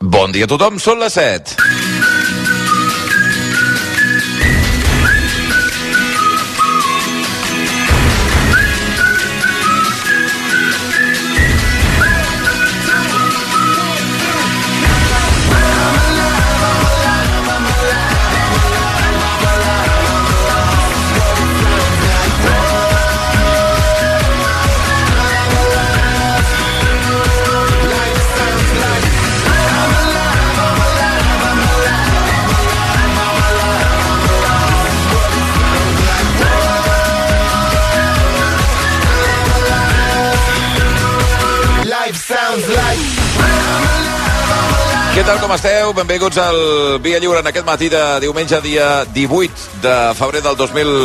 Bon dia a tothom, són les 7. Què tal, com esteu? Benvinguts al Via Lliure en aquest matí de diumenge, dia 18 de febrer del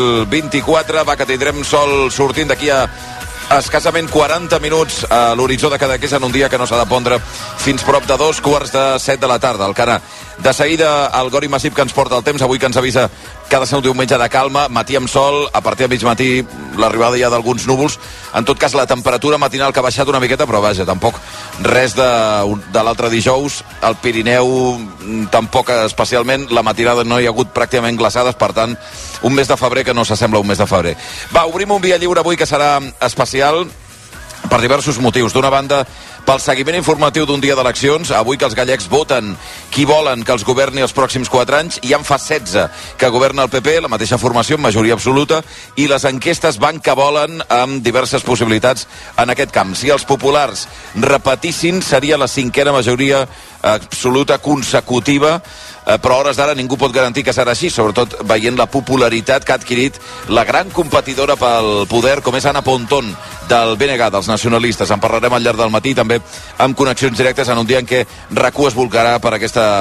2024. Va, que tindrem sol sortint d'aquí a escassament 40 minuts a l'horitzó de Cadaqués en un dia que no s'ha de pondre fins prop de 2:45 de la tarda. El Canà. De seguida, el Gori Massip que ens porta el temps, avui que ens avisa que ha de ser un diumenge de calma, matí amb sol, a partir de mig matí l'arribada ja d'alguns núvols. En tot cas, la temperatura matinal que ha baixat una miqueta, però vaja, tampoc res de l'altre dijous. Al Pirineu tampoc especialment, la matinada no hi ha hagut pràcticament glaçades, per tant, un mes de febrer que no s'assembla a un mes de febrer. Va, obrim un Via Lliure avui que serà especial per diversos motius. D'una banda, pel seguiment informatiu d'un dia d'eleccions, avui que els gallecs voten qui volen que els governi els pròxims 4 anys, i en fa 16 que governa el PP, la mateixa formació amb majoria absoluta, i les enquestes van que volen amb diverses possibilitats en aquest camp. Si els populars repetissin, seria la 5a majoria absoluta consecutiva, però a hores d'ara ningú pot garantir que serà així, sobretot veient la popularitat que ha adquirit la gran competidora pel poder, com és Ana Pontón, del BNG, dels nacionalistes. En parlarem al llarg del matí, també amb connexions directes en un dia en què RAC1 es volcarà per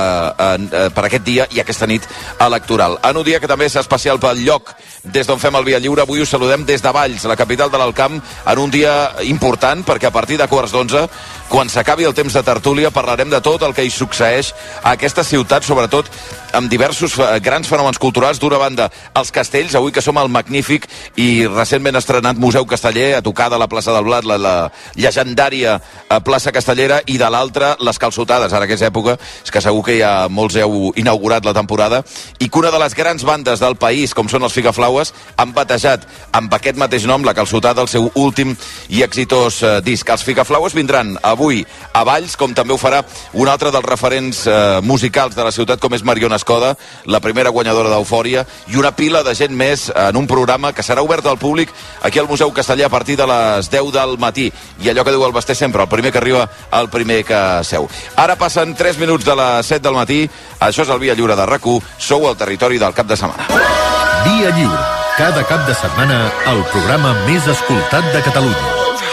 aquest dia i aquesta nit electoral. En un dia que també és especial pel lloc des d'on fem el Via Lliure. Avui us saludem des de Valls, la capital de l'Alt Camp, en un dia important, perquè a partir de 11:15, quan s'acabi el temps de tertúlia, parlarem de tot el que hi succeeix a aquesta ciutat, sobretot amb diversos grans fenòmens culturals. D'una banda, els castells, avui que som al magnífic i recentment estrenat Museu Casteller, a tocar de la plaça del Blat, la llegendària plaça Castellera, i de l'altra, les calçotades, ara que és època, és que segur que ja molts heu inaugurat la temporada, i que una de les grans bandes del país, com són els Figaflaues, han batejat amb aquest mateix nom la calçotada el seu últim i exitós disc. Els Figaflaues vindran avui a Valls, com també ho farà un altre dels referents musicals de la ciutat, com és Mariona Escoda, la primera guanyadora d'Eufòria, i una pila de gent més en un programa que serà obert al públic aquí al Museu Casteller a partir de les 10 del matí. I allò que diu el Basté sempre, el primer que arriba, el primer que seu. Ara passen 3 minuts de les 7 del matí. Això és el Via Lliure de RAC1. Sou al territori del cap de setmana. Via Lliure. Cada cap de setmana, el programa més escoltat de Catalunya.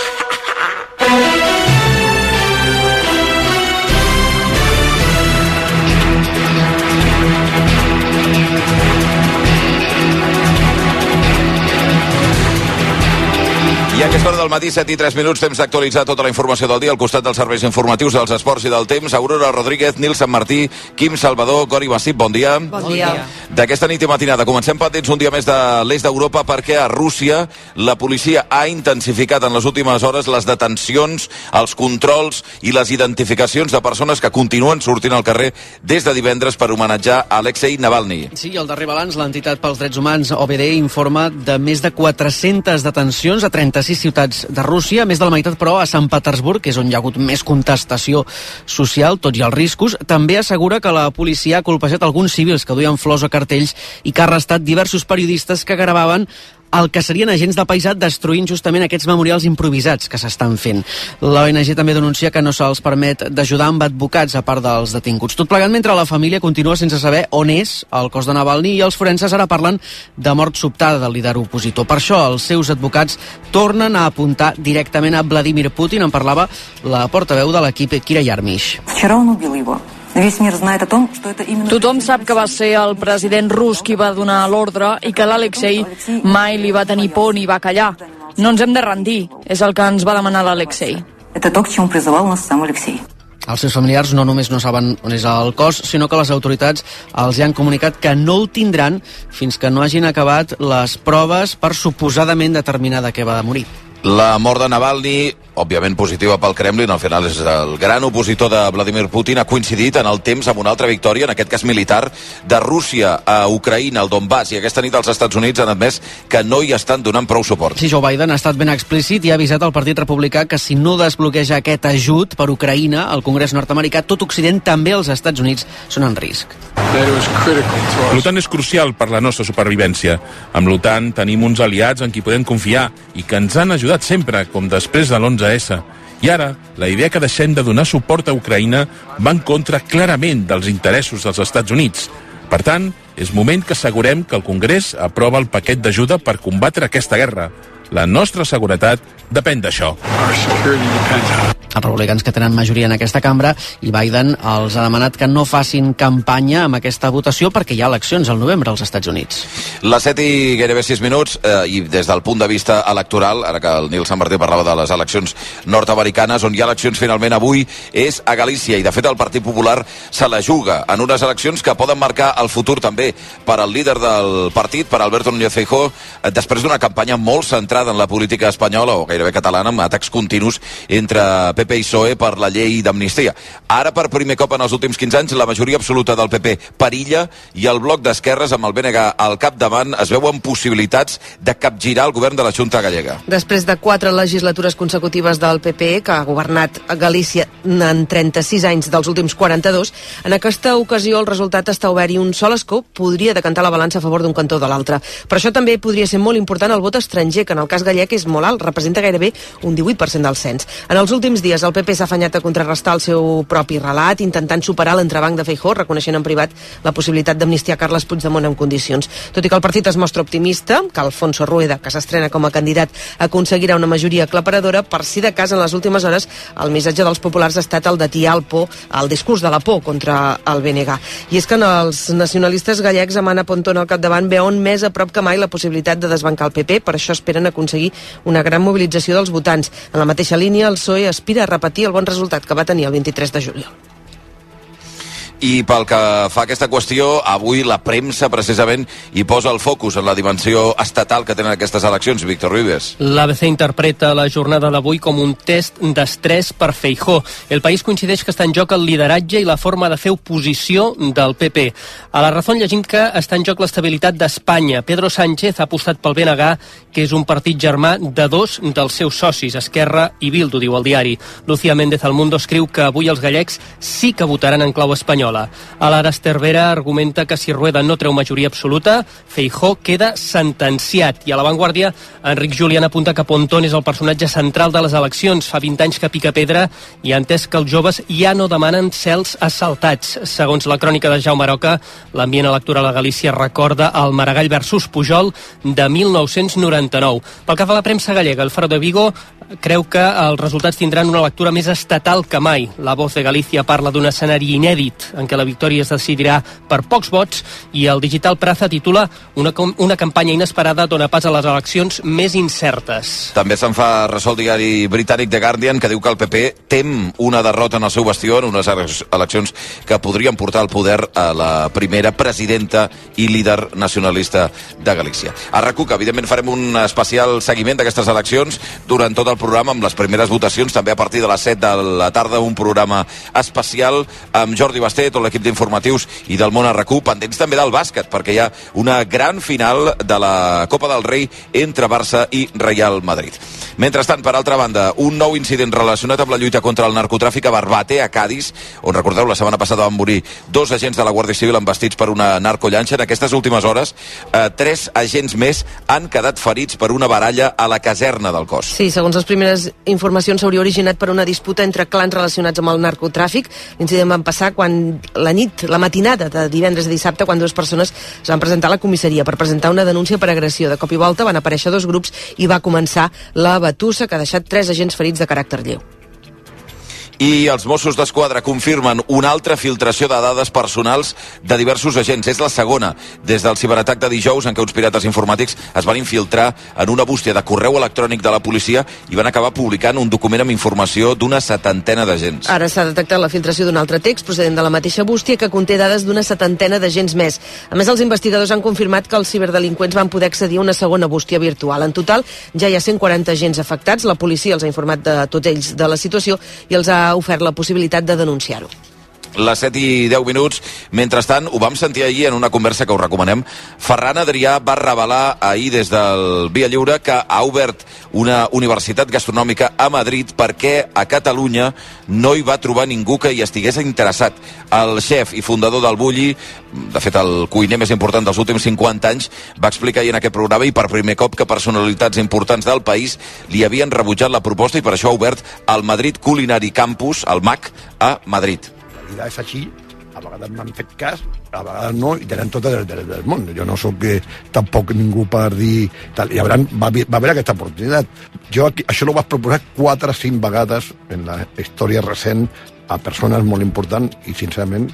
I a aquesta hora del matí, 7:03, temps d'actualitzar tota la informació del dia al costat dels serveis informatius dels esports i del temps. Aurora Rodríguez, Nil Sant Martí, Quim Salvador, Gori Massip, bon dia. Bon dia. D'aquesta nit i matinada comencem pendents un dia més de l'est d'Europa, perquè a Rússia la policia ha intensificat en les últimes hores les detencions, els controls i les identificacions de persones que continuen sortint al carrer des de divendres per homenatjar a Alexei Navalny. Sí, el darrer balanç, l'entitat pels drets humans OVD informa de més de 400 detencions a 36 ciutats de Rússia, més de la meitat, però, a Sant Petersburg, que és on hi ha hagut més contestació social, tot i els riscos. També assegura que la policia ha colpejat alguns civils que duien flors o cartells i que ha arrestat diversos periodistes que gravaven el que serien agents del paisat destruint justament aquests memorials improvisats que s'estan fent. L'ONG també denuncia que no se'ls permet d'ajudar amb advocats a part dels detinguts. Tot plegat mentre la família continua sense saber on és el cos de Navalny, i els forenses ara parlen de mort sobtada del líder opositor. Per això els seus advocats tornen a apuntar directament a Vladimir Putin. En parlava la portaveu de l'equip, Kira Yarmish. Tothom sap que va ser el president rus qui va donar l'ordre i que l'Alexei mai li va tenir por ni va callar. No ens hem de rendir, és el que ens va demanar l'Alexei. Els seus familiars no només no saben on és el cos, sinó que les autoritats els han comunicat que no el tindran fins que no hagin acabat les proves per suposadament determinar de què va morir. La mort de Navalny òbviament positiva pel Kremlin, al final és el gran opositor de Vladimir Putin, ha coincidit en el temps amb una altra victòria, en aquest cas militar, de Rússia a Ucraïna, al Donbass, i aquesta nit els Estats Units han admès que no hi estan donant prou suport. Sí, Joe Biden ha estat ben explícit i ha avisat al Partit Republicà que si no desbloqueja aquest ajut per Ucraïna, al Congrés nord-americà, tot Occident, també els Estats Units, són en risc. L'OTAN és crucial per la nostra supervivència. Amb l'OTAN tenim uns aliats en qui podem confiar i que ens han ajudat sempre, com després de l'11S. I ara, la idea que deixem de donar suport a Ucraïna va en contra clarament dels interessos dels Estats Units. Per tant, és moment que assegurem que el Congrés aprova el paquet d'ajuda per combatre aquesta guerra. La nostra seguretat depèn d'això. Els republicans que tenen majoria en aquesta cambra, i Biden els ha demanat que no facin campanya amb aquesta votació perquè hi ha eleccions al novembre als Estats Units. Les 7 i gairebé 6 minuts, i des del punt de vista electoral, ara que el Nil Sant Martí parlava de les eleccions nord-americanes, on hi ha eleccions finalment avui, és a Galícia, i de fet el Partit Popular se la juga en unes eleccions que poden marcar el futur també per al líder del partit, per Alberto Núñez Feijóo, després d'una campanya molt centrada en la política espanyola, o gairebé catalana, amb atacs continus entre PP i PSOE per la llei d'amnistia. Ara, per primer cop en els últims 15 anys, la majoria absoluta del PP perilla i el bloc d'esquerres amb el BNG al capdavant es veuen possibilitats de capgirar el govern de la Junta Gallega. Després de 4 legislatures consecutives del PP, que ha governat a Galícia en 36 anys dels últims 42, en aquesta ocasió el resultat està obert i un sol escó podria decantar la balança a favor d'un cantó o de l'altre. Per això també podria ser molt important el vot estranger, que en el cas gallec és molt alt, representa gairebé un 18% del cens. En els últims dies el PP s'ha afanyat a contrarrestar el seu propi relat, intentant superar l'entrebanc de Feijóo, reconeixent en privat la possibilitat d'amnistiar Carles Puigdemont en condicions. Tot i que el partit es mostra optimista, que Alfonso Rueda, que s'estrena com a candidat, aconseguirà una majoria aclaparadora, per si de cas en les últimes hores el missatge dels populars ha estat el d'atiar el discurs de la por contra el BNG. I és que els nacionalistes gallecs amb Ana Pontón al capdavant veuen més a prop que mai la possibilitat de desbancar el PP, per això esperen aconseguir una gran mobilització dels votants. En la mateixa línia, el PSOE aspira a repetir el bon resultat que va tenir el 23 de juliol. I pel que fa a aquesta qüestió, avui la premsa precisament hi posa el focus en la dimensió estatal que tenen aquestes eleccions. Víctor Ruiz. L'ABC interpreta la jornada d'avui com un test d'estrès per Feijóo. El país coincideix que està en joc el lideratge i la forma de fer oposició del PP. A la Razón llegim que està en joc l'estabilitat d'Espanya. Pedro Sánchez ha apostat pel BNG, que és un partit germà de 2 dels seus socis, Esquerra i Bildu, diu el diari. Lucía Méndez al Mundo escriu que avui els gallecs sí que votaran en clau espanyola. A l'Ara Cervera argumenta que si Rueda no treu majoria absoluta, Feijóo queda sentenciat. I a La Vanguardia, Enric Julián apunta que Pontón és el personatge central de les eleccions. Fa 20 anys que pica pedra i ha entès que els joves ja no demanen cels assaltats. Segons la crònica de Jaume Aroca, l'ambient electoral a Galícia recorda el Maragall versus Pujol de 1999. Pel que fa a la premsa gallega, el Faro de Vigo creu que els resultats tindran una lectura més estatal que mai. La Voz de Galícia parla d'un escenari inèdit en què la victòria es decidirà per pocs vots, i el Digital Praza titula una campanya inesperada dona pas a les eleccions més incertes. També se'n fa ressò el diari britànic The Guardian, que diu que el PP tem una derrota en el seu bastió en unes eleccions que podrien portar al poder a la primera presidenta i líder nacionalista de Galícia. A RAC1, que evidentment farem un especial seguiment d'aquestes eleccions durant tot el programa, amb les primeres votacions, també a partir de les 7 de la tarda, un programa especial amb Jordi Basté, tot l'equip d'informatius i del món a RAC1, pendents també del bàsquet, perquè hi ha una gran final de la Copa del Rei entre Barça i Real Madrid. Mentrestant, per altra banda, un nou incident relacionat amb la lluita contra el narcotràfic a Barbate, a Cádiz, on, recordeu, la setmana passada van morir 2 agents de la Guàrdia Civil embastits per una narcollanxa. En aquestes últimes hores, 3 agents més han quedat ferits per una baralla a la caserna del cos. Sí, segons les primeres informacions, s'hauria originat per una disputa entre clans relacionats amb el narcotràfic. L'incident va passar quan la matinada de divendres a dissabte, quan 2 persones es van presentar a la comissaria per presentar una denúncia per agressió. De cop i volta van aparèixer 2 grups i va començar la batussa, que ha deixat 3 agents ferits de caràcter lleu. I els Mossos d'Esquadra confirmen una altra filtració de dades personals de diversos agents. És la segona des del ciberatac de dijous en què uns pirates informàtics es van infiltrar en una bústia de correu electrònic de la policia i van acabar publicant un document amb informació d'una 70 d'agents. Ara s'ha detectat la filtració d'un altre text procedent de la mateixa bústia que conté dades d'una 70 d'agents més. A més, els investigadors han confirmat que els ciberdelinqüents van poder accedir a una segona bústia virtual. En total, ja hi ha 140 agents afectats. La policia els ha informat de tots ells de la situació i els ha ofert la possibilitat de denunciar-ho. Les 7:10. Mentrestant, ho vam sentir ahir en una conversa que us recomanem. Ferran Adrià va revelar ahir des del Via Lliure que ha obert una universitat gastronòmica a Madrid perquè a Catalunya no hi va trobar ningú que hi estigués interessat. El xef i fundador del Bulli, de fet el cuiner més important dels últims 50 anys, va explicar ahir en aquest programa i per primer cop que personalitats importants del país li havien rebutjat la proposta i per això ha obert el Madrid Culinary Campus, el MAC, a Madrid. És així, a vegades m'han fet cas, a vegades no, i tenen tot el dret del món. Jo no sóc tampoc ningú per dir... Tal. I va haver aquesta oportunitat. Jo això ho vaig proposar 4 o 5 vegades en la història recent a persones molt importants i, sincerament,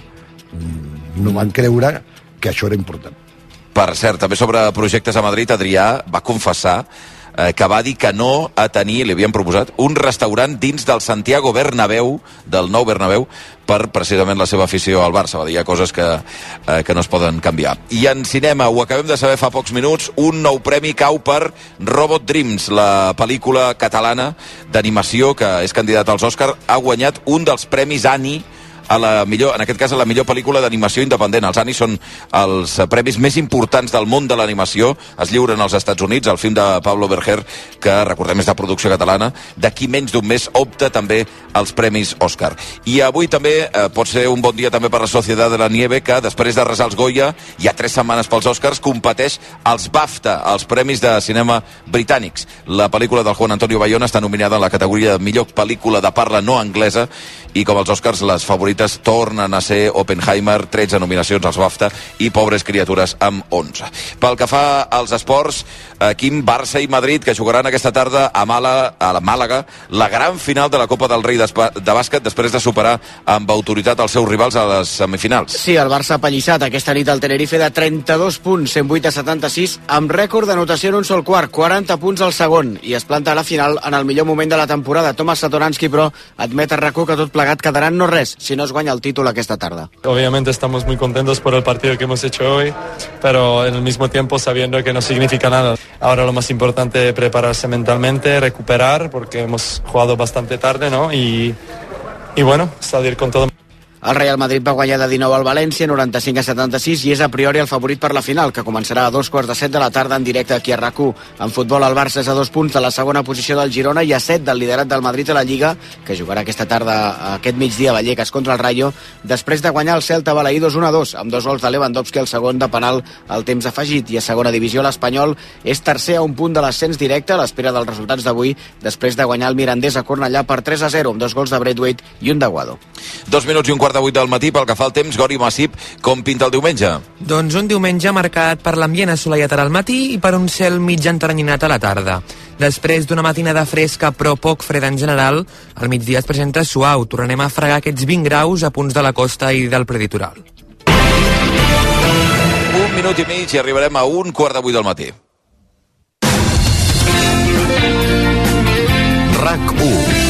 no van creure que això era important. Per cert, també sobre projectes a Madrid, Adrià va confessar que va dir que no a tenir, li havien proposat, un restaurant dins del Santiago Bernabéu, del nou Bernabéu, per precisament la seva afició al Barça. Va dir, hi ha coses que no es poden canviar. I en cinema, ho acabem de saber fa pocs minuts, un nou premi cau per Robot Dreams, la pel·lícula catalana d'animació que és candidat als Òscar, ha guanyat un dels premis Annie a la millor, en aquest cas a la millor pel·lícula d'animació independent. Els Annie són els premis més importants del món de l'animació, es lliuren als Estats Units. El film de Pablo Berger, que recordem és de producció catalana, d'aquí menys d'un mes opta també als premis Òscar. I avui també pot ser un bon dia també per la Sociedad de la Nieve, que després de resar els Goya, hi ha 3 setmanes pels Òscars, competeix als BAFTA, els premis de cinema britànics. La pel·lícula del Juan Antonio Bayona està nominada en la categoria de millor pel·lícula de parla no anglesa, i com els Òscars, les favorites tornen a ser Oppenheimer, 13 nominacions als BAFTA, i Pobres criatures amb 11. Pel que fa als esports, Quim, Barça i Madrid, que jugaran aquesta tarda a Màlaga la gran final de la Copa del Rei de bàsquet, després de superar amb autoritat els seus rivals a les semifinals. Sí, el Barça ha pallissat aquesta nit al Tenerife de 32 punts, 108-76, amb rècord d'anotació en un sol quart, 40 punts al segon, i es planta a la final en el millor moment de la temporada. Tomàs Satoranski, però, admet a RAC1 que tot plegat quedarà no res si no es guanya el título esta tarde. Obviamente estamos muy contentos por el partido que hemos hecho hoy, pero en el mismo tiempo sabiendo que no significa nada. Ahora lo más importante es prepararse mentalmente, recuperar, porque hemos jugado bastante tarde, ¿no? Y bueno, salir con todo. El Real Madrid va guanyar de 19 al València, 95-76, i és a priori el favorit per la final, que començarà a 2:15 de la tarda en directe aquí a RAC1. En futbol, el Barça és a 2 punts de la segona posició del Girona i a 7 del liderat del Madrid a la Lliga, que jugarà aquesta tarda, aquest migdia, a Vallecas contra el Rayo, després de guanyar el Celta Balaïdos 1-2, amb 2 gols de Lewandowski, el segon de penal al temps afegit. I a segona divisió, l'Espanyol és tercer a un punt de l'ascens directe, a l'espera dels resultats d'avui, després de guanyar el Mirandés a Cornellà per 3-0, amb 2 gols de Braithwaite i un de Guado. 2 minuts i un quart de 8 del matí. Pel que fa al temps, Gori Massip, com pinta el diumenge? Doncs un diumenge marcat per l'ambient assolellat al matí i per un cel mig enteranyinat a la tarda. Després d'una matinada fresca però poc freda en general, al migdia es presenta suau. Tornarem a fregar aquests 20 graus a punts de la costa i del preditoral. 1 minut i mig i arribarem a 1:15 del matí. RAC1.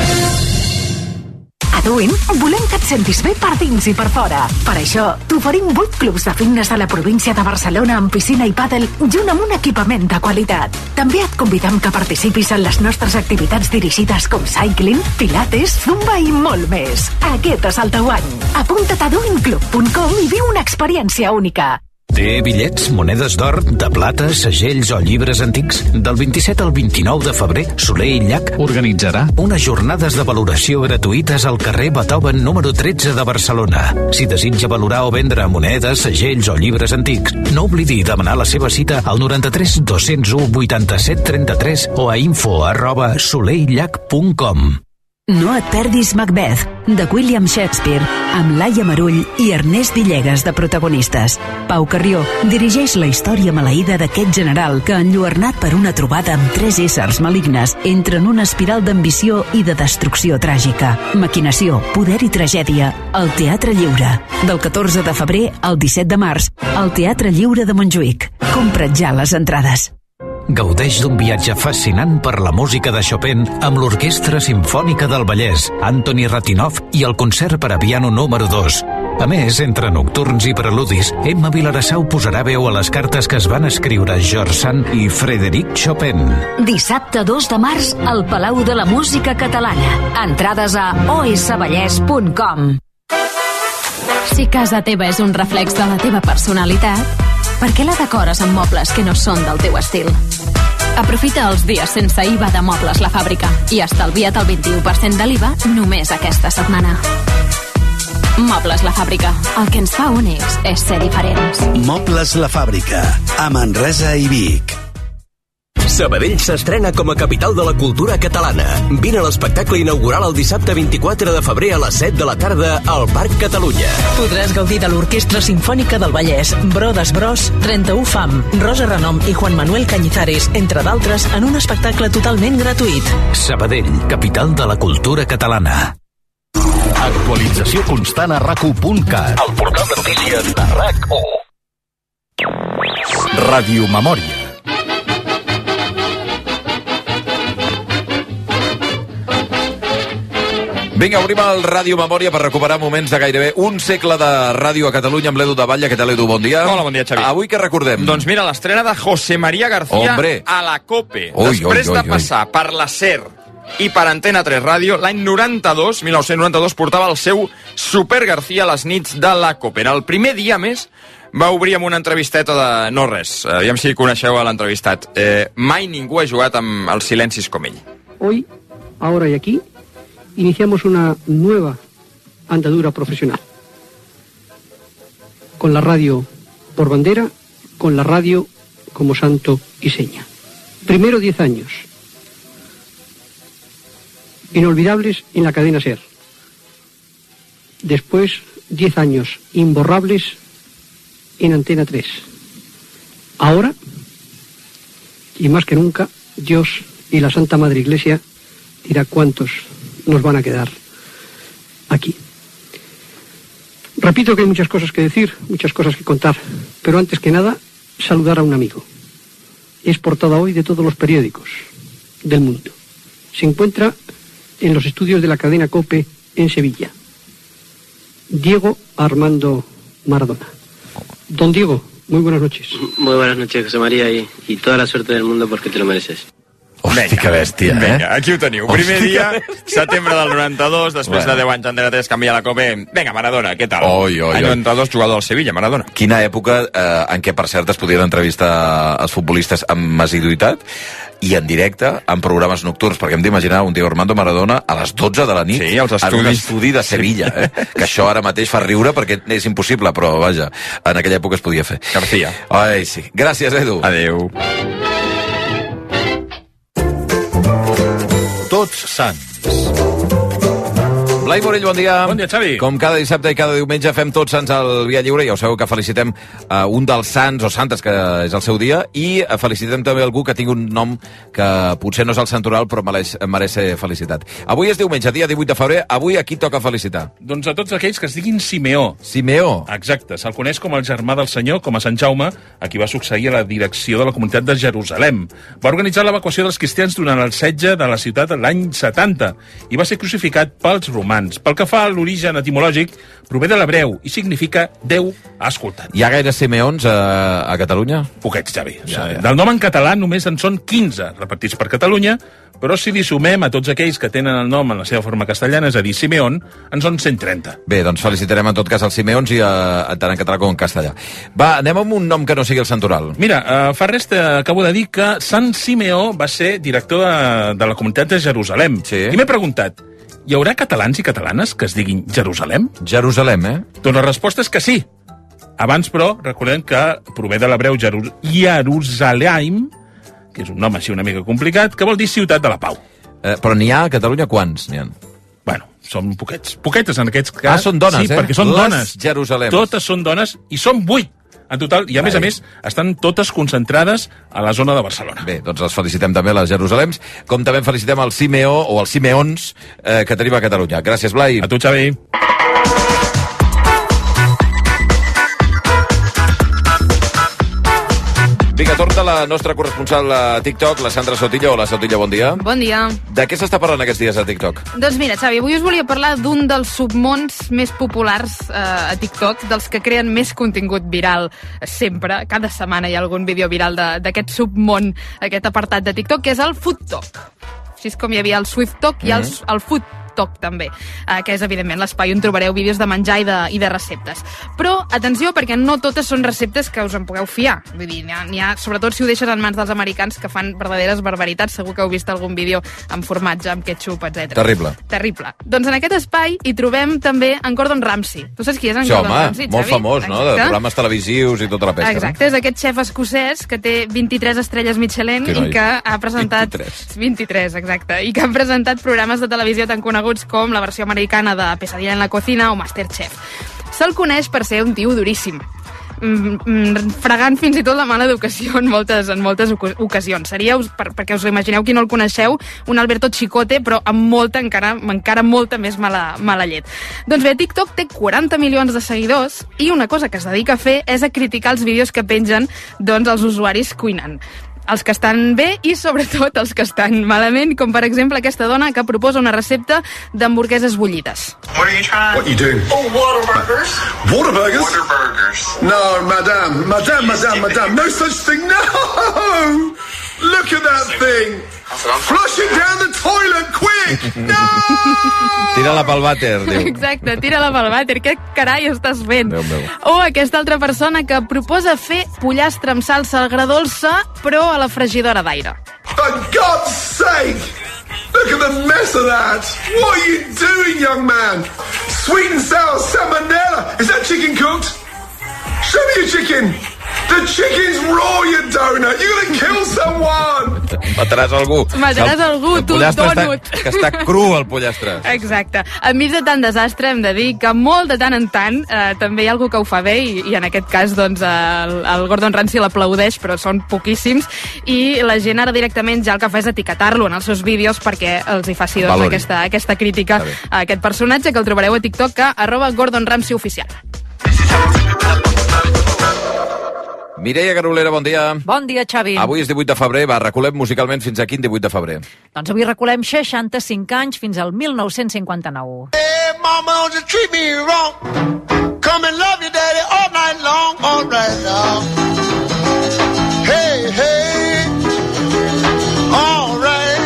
A Duin volem que et sentis bé per dins i per fora. Per això, t'oferim 8 clubs de fitness a la província de Barcelona amb piscina i pàdel junt amb un equipament de qualitat. També et convidem que participis en les nostres activitats dirigides com cycling, pilates, zumba i molt més. Aquest és el teu any. Apunta't a duinclub.com i viu una experiència única. Té bitllets, monedes d'or, de plata, segells o llibres antics? Del 27 al 29 de febrer, Soler i Llach organitzarà unes jornades de valoració gratuïtes al carrer Beethoven número 13 de Barcelona. Si desitja valorar o vendre monedes, segells o llibres antics, no oblidi demanar la seva cita al 93 201 87 33 o a info@soleillach.com. No et perdis Macbeth, de William Shakespeare, amb Laia Marull i Ernest Villegas de protagonistes. Pau Carrió dirigeix la història maleïda d'aquest general que, enlluernat per una trobada amb 3 éssers malignes, entra en una espiral d'ambició i de destrucció tràgica. Maquinació, poder i tragèdia, al Teatre Lliure. Del 14 de febrer al 17 de març, al Teatre Lliure de Montjuïc. Compra't ja les entrades. Gaudeix d'un viatge fascinant per la música de Chopin amb l'Orquestra Simfònica del Vallès, Antoni Ratinov i el concert per a piano número 2. A més, entre nocturns i preludis, Emma Vilarassau posarà veu a les cartes que es van escriure George Sand i Frédéric Chopin. Dissabte 2 de març al Palau de la Música Catalana. Entrades a osvallès.com. Si casa teva és un reflex de la teva personalitat, per què la decores amb mobles que no són del teu estil? Aprofita els dies sense IVA de Mobles La Fàbrica i estalvia't el 21% de l'IVA només aquesta setmana. Mobles La Fàbrica. El que ens fa únics és ser diferents. Mobles La Fàbrica, a Manresa i Vic. Sabadell s'estrena com a capital de la cultura catalana. Vine a l'espectacle inaugural el dissabte 24 de febrer a les 7 de la tarda al Parc Catalunya. Podràs gaudir de l'Orquestra Simfònica del Vallès, Brodes Bros, 31 Fam, Rosa Renom i Juan Manuel Cañizares, entre d'altres, en un espectacle totalment gratuït. Sabadell, capital de la cultura catalana. Actualització constant a RAC1.cat. El portal de notícies de RAC1. Radiomemòria. Vinga, obrim el Ràdio Memòria per recuperar moments de gairebé un segle de ràdio a Catalunya amb l'Edu de Batlle. Què tal, Edu? Bon dia. Hola, bon dia, Xavi. Avui què recordem? Doncs mira, l'estrena de José María García a la COPE. Després de passar per la SER i per Antena 3 Ràdio, l'any 1992, portava el seu Super García a les nits de la COPE. En el primer dia, més, va obrir amb una entrevisteta de no res. Aviam si coneixeu a l'entrevistat. Mai ningú ha jugat amb els silencis com ell. Hoy, ahora y aquí, iniciamos una nueva andadura profesional. Con la radio por bandera, con la radio como santo y seña. Primero 10 años inolvidables en la cadena SER. Después 10 años imborrables en Antena 3. Ahora, y más que nunca, Dios y la Santa Madre Iglesia dirá cuántos nos van a quedar aquí. Repito que hay muchas cosas que decir, muchas cosas que contar, pero antes que nada, saludar a un amigo. Es portada hoy de todos los periódicos del mundo. Se encuentra en los estudios de la cadena COPE en Sevilla. Diego Armando Maradona. Don Diego, muy buenas noches. Muy buenas noches, José María, y toda la suerte del mundo porque te lo mereces. Hosti, que bèstia, Vinga, aquí ho teniu. Primer dia, setembre del 92, després de 10 anys Antena 3 canvia la COPE. Vinga, Maradona, què tal? Any 92, jugador del Sevilla, Maradona. Quina època en què, per cert, es podien entrevistar els futbolistes amb assiduïtat i en directe, en programes nocturns, perquè hem d'imaginar un Diego Armando Maradona a les 12 de la nit en un estudi de Sevilla, que això ara mateix fa riure perquè és impossible, però vaja, en aquella època es podia fer. García. Ai, sí. Gràcies, Edu. Adéu. Tots Sants. Blai Morell, bon dia. Bon dia, Xavi. Com cada dissabte i cada diumenge fem Tots Sants al Via Lliure. Ja ho sabeu que felicitem un dels sants o santes que és el seu dia i felicitem també algú que tingui un nom que potser no és el santoral però mereix ser felicitat. Avui és diumenge, dia 18 de febrer. Avui a qui toca felicitar? Doncs a tots aquells que es diguin Simeó. Simeó? Exacte. Se'l coneix com el germà del Senyor, com a Sant Jaume, a qui va succeir a la direcció de la comunitat de Jerusalem. Va organitzar l'evacuació dels cristians durant el setge de la ciutat l'any 70 i va ser crucificat pels romans. Pel que fa a l'origen etimològic, prové de l'hebreu i significa Déu ha escoltat. Hi ha gaires Simeons a Catalunya? Poquets, Xavi. Del nom en català només en són 15 repartits per Catalunya, però si li sumem a tots aquells que tenen el nom en la seva forma castellana, és a dir, Simeón, en són 130. Bé, doncs felicitarem en tot cas els Simeons i tant en català com en castellà. Va, anem amb un nom que no sigui el santoral. Mira, fa res acabo de dir que Sant Simeó va ser director de la comunitat de Jerusalem. Sí. I m'he preguntat, hi haurà catalans i catalanes que es diguin Jerusalem? Jerusalem, Doncs la resposta és que sí. Abans, però, recordem que prové de l'hebreu Jerusalem, que és un nom així una mica complicat, que vol dir ciutat de la pau. Però n'hi ha a Catalunya quants? N'hi ha? Bueno, són poquetes en aquest cas. Són dones, sí, perquè són dones. Jerusalem. Totes són dones i són 8 en total, i a més, estan totes concentrades a la zona de Barcelona. Bé, doncs les felicitem també, les Jerusalems, com també felicitem el Simeó o els Simeons que tenim a Catalunya. Gràcies, Blai. A tu, Xavi. Vinga, torna la nostra corresponsal a TikTok, la Sandra Sotillo. Hola, Sotillo, bon dia. Bon dia. De què s'està parlant aquests dies a TikTok? Doncs mira, Xavi, avui us volia parlar d'un dels submons més populars a TikTok, dels que creen més contingut viral sempre. Cada setmana hi ha algun vídeo viral d'aquest submón, aquest apartat de TikTok, que és el Food Talk. Així és com hi havia el Swift Talk i el Food Talk també, que és evidentment l'espai on trobareu vídeos de menjar i de receptes. Però atenció, perquè no totes són receptes que us en pugueu fiar. Vull dir, n'hi ha, sobretot si ho deixes en mans dels americans, que fan verdaderes barbaritats. Segur que heu vist algun vídeo amb formatge, amb ketchup, etc. Terrible. Doncs en aquest espai hi trobem també en Gordon Ramsay. Tu saps qui és en Gordon Ramsay, Xavi? Molt famós, no? De programes televisius i tota la pesca. Exacte, és aquest xef escocès que té 23 estrelles Michelin i que ha presentat... 23, exacte. I que han presentat programes de televisió tan coneguts com la versió americana de Pesadilla en la cocina o Masterchef. Se'l coneix per ser un tio duríssim, fregant fins i tot la mala educació en moltes ocasions. Seria, perquè us imagineu qui no el coneixeu, un Alberto Chicote, però amb encara molta més mala llet. Doncs bé, TikTok té 40 milions de seguidors i una cosa que es dedica a fer és a criticar els vídeos que pengen els usuaris cuinant. Els que estan bé i, sobretot, els que estan malament, com per exemple aquesta dona que proposa una recepta d'hamburgueses bullides. What are you trying? What are you doing? Oh, Whataburgers. Whataburgers? Whataburgers. No, madame. No such thing. No! Look at that thing. Flush it down the toilet, quick! No! Tira-la pel vàter, diu. Exacte, tira-la pel vàter. Què carai estàs fent? O aquesta altra persona que proposa fer pollastre amb salsa agredolça, però a la fregidora d'aire. For God's sake! Look at the mess of that! What are you doing, young man? Sweet and sour salmonella! Is that chicken cooked? Show me your chicken! The chicken's raw, you donut! You're gonna kill someone! Mataràs algú. Tu donut. Que està cru, el pollastre. Exacte. Enmig de tant desastre, hem de dir que molt de tant en tant també hi ha algú que ho fa bé i en aquest cas el Gordon Ramsay l'aplaudeix, però són poquíssims i la gent ara directament ja el que fa és etiquetar-lo en els seus vídeos perquè els hi faci aquesta crítica a aquest personatge que el trobareu a TikTok a @GordonRamsayOficial. Mireia Garolera, bon dia. Bon dia, Xavi. Avui és 18 de febrer, reculem musicalment fins a quin 18 de febrer? Doncs avui reculem 65 anys fins al 1959. Hey, mama, don't you treat me wrong. Come and love you, daddy, all night long, all right now. Hey, hey, all right.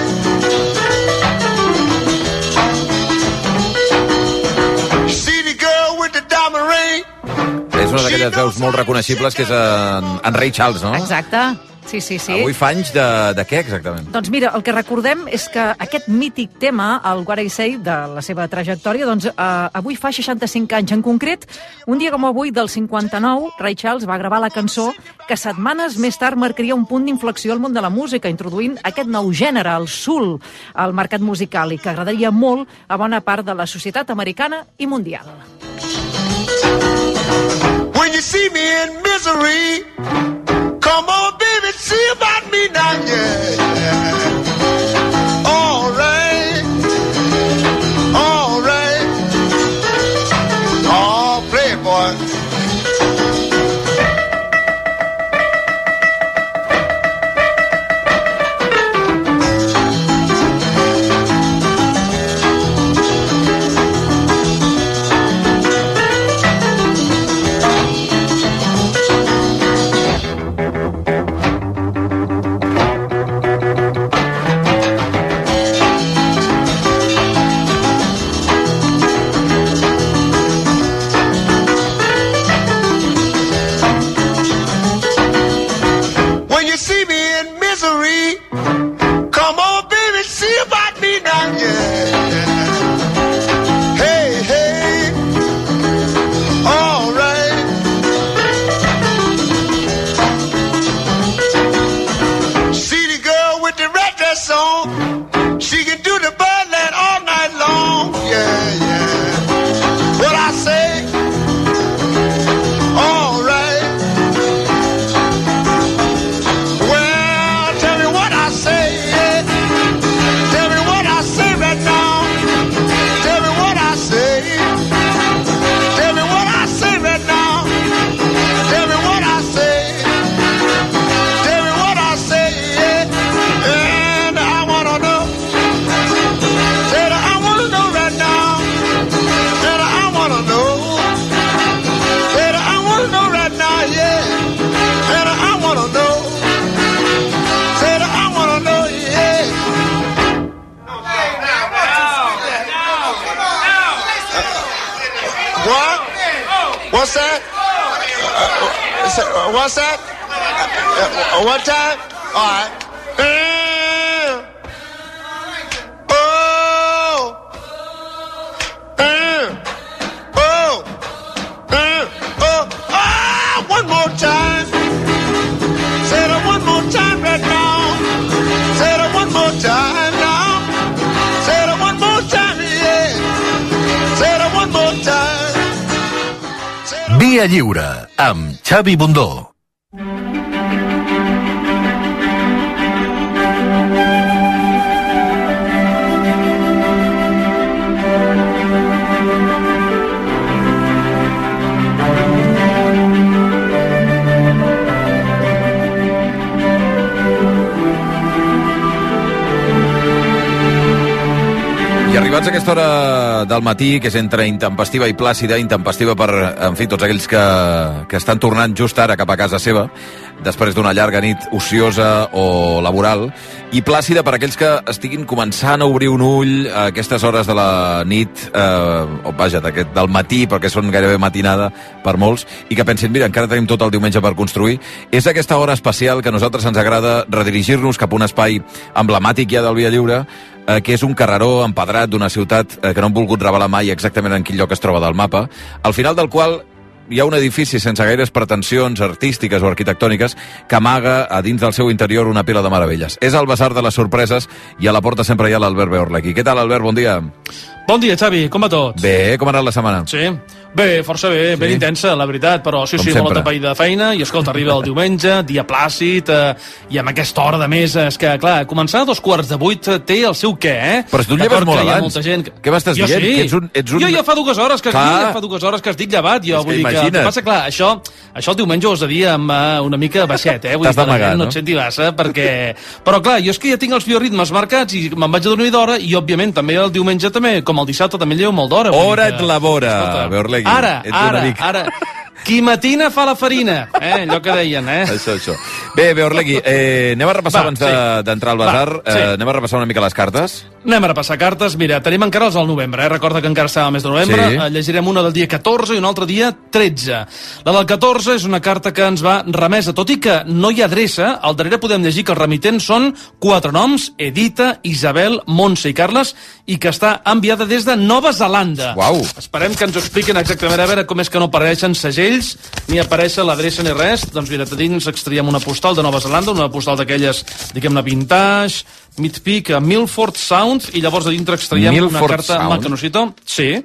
See the girl with the diamond ring? És una d'aquelles veus molt reconeixibles que és en Ray Charles, no? Exacte. Sí. Avui fa anys de què, exactament? Doncs mira, el que recordem és que aquest mític tema, el What I Say, de la seva trajectòria, doncs avui fa 65 anys. En concret, un dia com avui, del 59, Ray Charles va gravar la cançó que setmanes més tard marcaria un punt d'inflexió al món de la música, introduint aquest nou gènere, el soul, al mercat musical, i que agradaria molt a bona part de la societat americana i mundial. When you see me in misery, come on, baby, see about me now, yeah. All right, all right. Oh, play it, boy. What's that? What's that? One time? All right. One more time. Say it one more time right now. Say it one more time now. Say it one more time, yeah. Say it one more time. Via Lliure, amb Xavi Bundó. Arribats a aquesta hora del matí, que és entre intempestiva i plàcida, intempestiva per, en fi, tots aquells que estan tornant just ara cap a casa seva, després d'una llarga nit ociosa o laboral, i plàcida per aquells que estiguin començant a obrir un ull a aquestes hores de la nit, o vaja, del matí, perquè són gairebé matinada per molts, i que pensin, mira, encara tenim tot el diumenge per construir. És aquesta hora especial que a nosaltres ens agrada redirigir-nos cap a un espai emblemàtic ja del Via Lliure, que és un carreró empedrat d'una ciutat que no hem volgut revelar mai exactament en quin lloc es troba del mapa, al final del qual hi ha un edifici sense gaires pretensions artístiques o arquitectòniques que amaga a dins del seu interior una pila de meravelles. És el Basar de les Sorpreses i a la porta sempre hi ha l'Albert Beorlegui. Què tal, Albert? Bon dia. Bon dia, Xavi. Com va tot? Bé, com ha anat la setmana? Sí. Bé, força bé, ben intensa, la veritat, però sí, molt atapeïda de feina, i escolta, arriba el diumenge, dia plàcid, i amb aquesta hora de més, és que, clar, començar a 7:15 té el seu què, eh? Però tu lleves molt abans. Què m'estàs dient? Sí. Que ets un... Jo ja fa 2 hores que estic llevat, jo vull dir que... El que passa, clar, això el diumenge ho has de dir amb una mica baixet, eh? Vull dir que la gent no et senti bassa, perquè... Però, clar, jo és que ja tinc els bioritmes marcats i me'n vaig a dormir d'hora, i, òbviament, també el diumenge també, com el dissabte, també llevo molt d'hora. Hora et labora, Beorlegui. Ara. Qui matina fa la farina, allò que deien, Això. Bé, Beorlegui, anem a repassar abans d'entrar al Basar, anem a repassar una mica les cartes. Anem a repassar cartes. Mira, tenim encara els del novembre, Recorda que encara estava al mes de novembre. Llegirem una del dia 14 i una altra dia 13. La del 14 és una carta que ens va remesa, tot i que no hi ha adreça, al darrere podem llegir que els remitents són 4 noms, Edita, Isabel, Montse i Carles, i que està enviada des de Nova Zelanda. Uau. Esperem que ens ho expliquin exactament, a veure com és que no apareixen segells, ni apareix l'adreça ni res. Doncs mira, dins extraiem una postal de Nova Zelanda, una postal d'aquelles, diguem-ne, vintage, Mid-Peak, a Milford Sound, i llavors a dintre extraiem una carta Macanosito. Sí.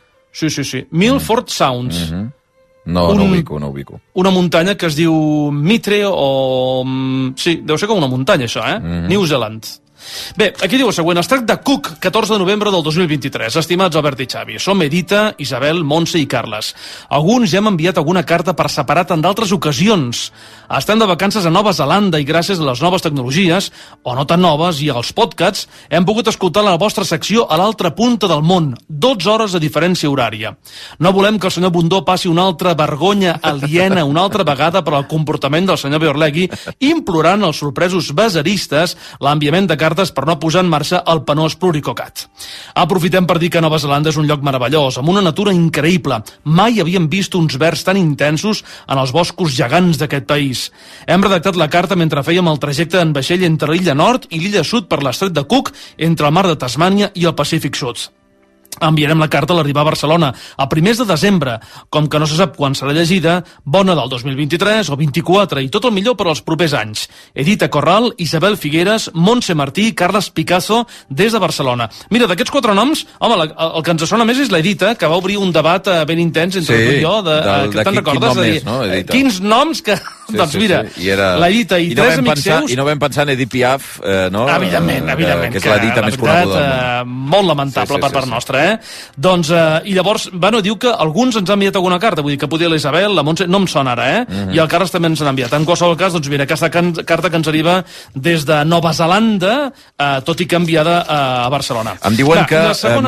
Milford Sound. No ubico. Una muntanya que es diu Mitre o... Sí, deu ser com una muntanya, això, New Zealand. Bé, aquí diu el següent. Es tracta de Cook, 14 de novembre del 2023. Estimats Albert i Xavi, som Edita, Isabel, Montse i Carles. Alguns ja hem enviat alguna carta per separat en d'altres ocasions. Estem de vacances a Nova Zelanda i gràcies a les noves tecnologies, o no tan noves, i als podcasts, hem pogut escoltar la vostra secció a l'altra punta del món. 12 hores de diferència horària. No volem que el senyor Bundó passi una altra vergonya aliena una altra vegada per al comportament del senyor Beorlegui, implorant als sorpresos basaristes l'enviament de cartes per no posar en marxa el penós pluricocat. Aprofitem per dir que Nova Zelanda és un lloc meravellós, amb una natura increïble. Mai havíem vist uns verds tan intensos en els boscos gegants d'aquest país. Hem redactat la carta mentre fèiem el trajecte en vaixell entre l'illa nord i l'illa sud per l'estret de Cook, entre el mar de Tasmània i el Pacífic Sud. Enviarem la carta a l'arribar a Barcelona a primers de desembre. Com que no se sap quan serà llegida, bona del 2023 o 24 i tot el millor per als propers anys. Edita Corral, Isabel Figueres, Montse Martí, Carles Picasso, des de Barcelona. Mira, d'aquests 4 noms, home, el que ens sona més és l'Edita, que va obrir un debat ben intens entre tu i jo. Te'n recordes? Quins noms que... Doncs mira, l'Edita i 3 amics seus... I no vam pensar en Edith Piaf, no? Evidentment, que és l'Edita més coneguda. Molt lamentable per part nostra, Doncs, i llavors, diu que alguns ens han enviat alguna carta, vull dir que podia l'Isabel, la Montse, no em sona ara, i el Carles també ens han enviat. En qualsevol cas, doncs mira, aquesta carta que ens arriba des de Nova Zelanda, tot i que enviada a Barcelona. Em diuen que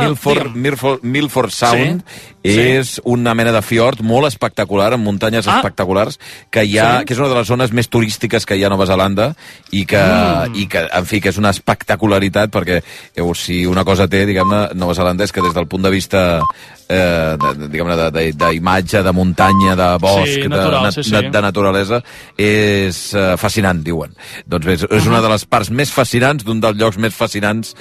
Milford Sound és una mena de fiord molt espectacular, amb muntanyes espectaculars, que que és una de les zones més turístiques que hi ha a Nova Zelanda i que, en fi, que és una espectacularitat perquè, si una cosa té, diguem-ne, Nova Zelanda és que des del punt de vista diguem-ne, d'imatge, de muntanya, de bosc, de naturalesa, és fascinant, diuen. Doncs bé, és una de les parts més fascinants, d'un dels llocs més fascinants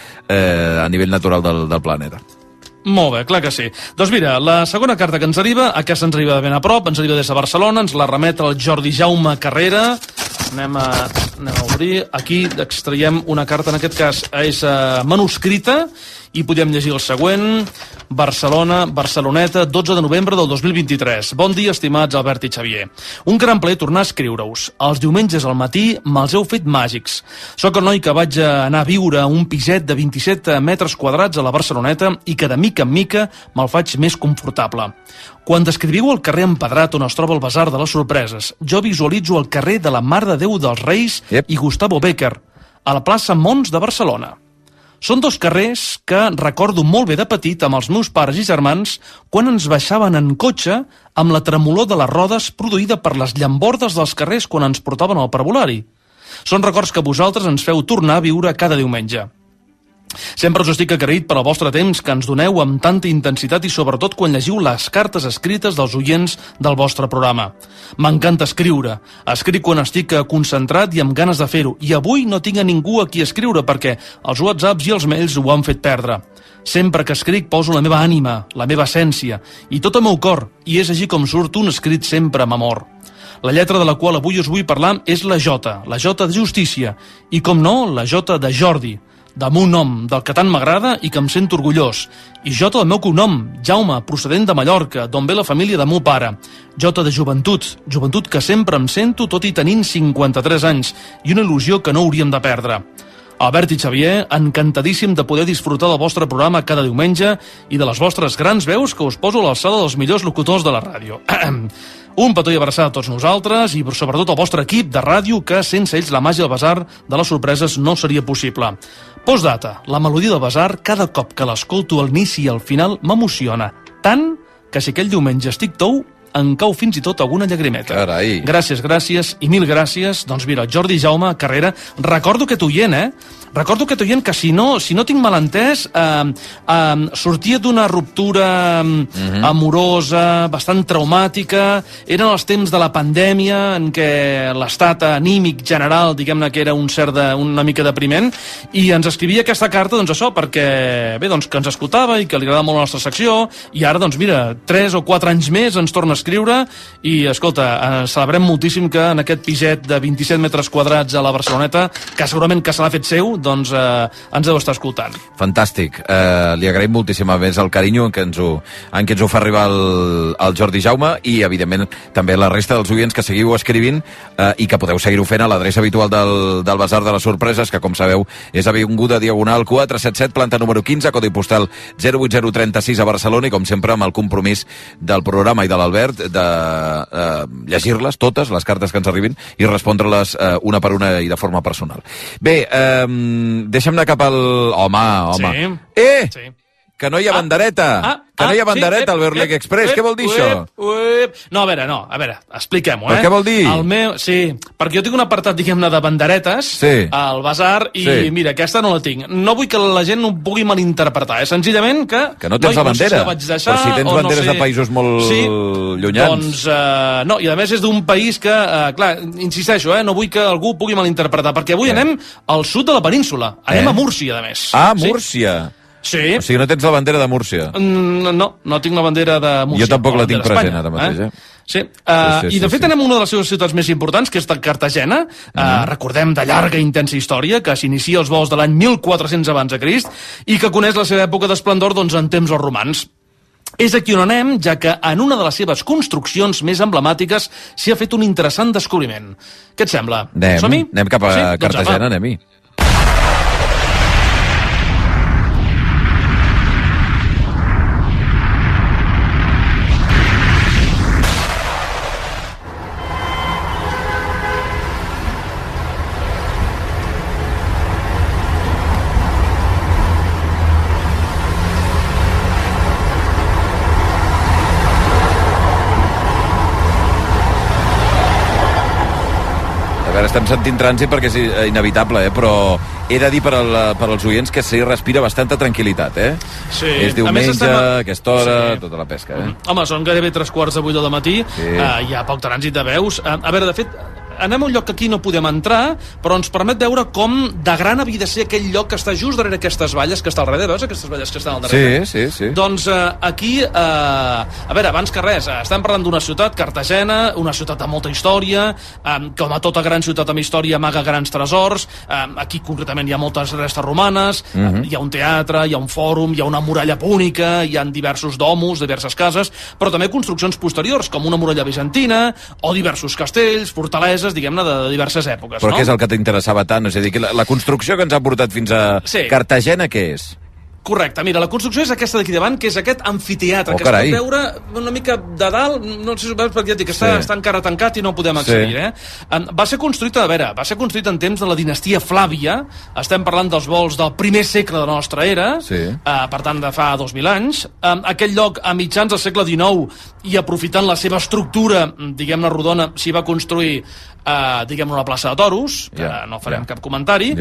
a nivell natural del planeta. Molt bé, clar que sí. Doncs mira, la segona carta que ens arriba, aquesta ens arriba de ben a prop, ens arriba des de Barcelona, ens la remet el Jordi Jaume Carrera. Anem a obrir. Aquí extraiem una carta, en aquest cas és manuscrita, i podem llegir el següent. Barcelona, Barceloneta, 12 de novembre del 2023. Bon dia, estimats Albert i Xavier. Un gran plaer tornar a escriure-us. Els diumenges al matí me'ls heu fet màgics. Soc el noi que vaig anar a viure a un piset de 27 metres quadrats a la Barceloneta i que de mica en mica me'l faig més confortable. Quan descriviu el carrer empedrat on es troba el Basar de les Sorpreses, jo visualitzo el carrer de la Mare de Déu dels Reis i Gustavo Bécquer, a la plaça Mons de Barcelona. Són dos carrers que recordo molt bé de petit amb els meus pares i germans quan ens baixaven en cotxe amb la tremolor de les rodes produïda per les llambordes dels carrers quan ens portaven al parvulari. Són records que vosaltres ens feu tornar a viure cada diumenge. Sempre us estic agraït per al vostre temps que ens doneu amb tanta intensitat i sobretot quan llegiu les cartes escrites dels oients del vostre programa. M'encanta escriure. Escric quan estic concentrat i amb ganes de fer-ho. I avui no tinc a ningú a qui escriure perquè els whatsapps i els mails ho han fet perdre. Sempre que escric poso la meva ànima, la meva essència i tot el meu cor, i és així com surt un escrit sempre amb amor. La lletra de la qual avui us vull parlar és la J de justícia, i com no, la J de Jordi, del meu nom, del que tant m'agrada i que em sento orgullós. I J del meu cognom, Jaume, procedent de Mallorca, d'on ve la família de meu pare. J de joventut que sempre em sento tot i tenint 53 anys, i una il·lusió que no hauríem de perdre. Albert i Xavier, encantadíssim de poder disfrutar del vostre programa cada diumenge i de les vostres grans veus que us poso a l'alçada dels millors locutors de la ràdio. Un petó i abraçada a tots nosaltres i sobretot al vostre equip de ràdio que sense ells la màgia del Basar de les Sorpreses no seria possible. Postdata, la melodia del Basar cada cop que l'escolto al inici i al final m'emociona tant que si aquell diumenge estic tou em cau fins i tot alguna llagrimeta. Carai. Gràcies i mil gràcies. Doncs mira, Jordi Jaume Carrera, recordo aquest oient, Recordo aquest oient que si no tinc mal entès, sortia d'una ruptura amorosa, bastant traumàtica, eren els temps de la pandèmia en què l'estat anímic general, diguem-ne que era una mica depriment, i ens escrivia aquesta carta, doncs això, perquè, bé, doncs que ens escoltava i que li agradava molt la nostra secció, i ara, doncs mira, 3 o 4 anys més ens torna a escriure, i escolta, celebrem moltíssim que en aquest piset de 27 metres quadrats a la Barceloneta, que segurament que se l'ha fet seu, doncs ens deu estar escoltant. Fantàstic. Li agraïm moltíssim a més el carinyo en què ens ho fa arribar el Jordi Jaume i, evidentment, també la resta dels oients que seguiu escrivint i que podeu seguir-ho fent a l'adreça habitual del Basar de les Sorpreses, que, com sabeu, és Avinguda Diagonal 477, planta número 15, codi postal 08036 a Barcelona, i, com sempre, amb el compromís del programa i de l'Albert de llegir-les, totes, les cartes que ens arribin, i respondre-les una per una i de forma personal. Bé, deixa'm anar cap al... Home. Sí. Que no hi ha bandereta. Que no hi ha bandereta al Berlec Express. Què vol dir això? No, a veure, expliquem-ho, Però què vol dir? Sí, perquè jo tinc un apartat, diguem-ne, de banderetes al Basar i, mira, aquesta no la tinc. No vull que la gent ho pugui malinterpretar, senzillament que... Que no tens la bandera. Però si tens banderes de països molt llunyans. Doncs, no, i a més és d'un país que, clar, insisteixo, no vull que algú pugui malinterpretar, perquè avui anem al sud de la península. Anem a Múrcia, a més. Múrcia. Sí. O sigui, no tens la bandera de Múrcia. No tinc la bandera de Múrcia. Jo tampoc la tinc present ara mateix, Sí. I de fet tenem una de les seves ciutats més importants, que és Cartagena. Recordem de llarga i intensa història, que s'inicia als vols de l'any 1400 abans de Crist i que coneix la seva època d'esplendor en temps dels romans. És aquí on anem, ja que en una de les seves construccions més emblemàtiques s'hi ha fet un interessant descobriment. Què et sembla? Som-hi? Anem cap a Cartagena, anem-hi. veure, estem sentint trànsit perquè és inevitable, però he de dir per als oients que s'hi respira bastanta tranquil·litat, Sí. És diumenge, aquesta hora, tota la pesca, Home, són gairebé 3:15 del matí, hi ha poc trànsit de veus. A veure, de fet, anem a un lloc que aquí no podem entrar, però ens permet veure com de gran havia de ser aquell lloc que està just darrere aquestes valles, que està al darrere, veus aquestes valles que estan al darrere? Sí. Doncs aquí, a veure, abans que res, estem parlant d'una ciutat, Cartagena, una ciutat de molta història, com a tota gran ciutat amb història amaga grans tresors, aquí concretament hi ha moltes restes romanes, hi ha un teatre, hi ha un fòrum, hi ha una muralla púnica, hi ha diversos domus, diverses cases, però també construccions posteriors, com una muralla bizantina, o diversos castells, fortaleses, diguem-ne, de diverses èpoques. Però què és el que t'interessava tant? És a dir, la construcció que ens ha portat fins a Cartagena, què és? Correcte, mira, la construcció és aquesta d'aquí davant, que és aquest amfiteatre, que es pot veure una mica de dalt, no sé si ho veus perquè ja dic que està encara tancat i no podem accedir, Va ser construït, en temps de la dinastia Flàvia, estem parlant dels vols del primer segle de la nostra era, per tant de fa 2.000 anys, aquest lloc a mitjans del segle XIX i aprofitant la seva estructura, diguem-ne rodona, s'hi va construir diguem una plaça de toros, que no farem cap comentari.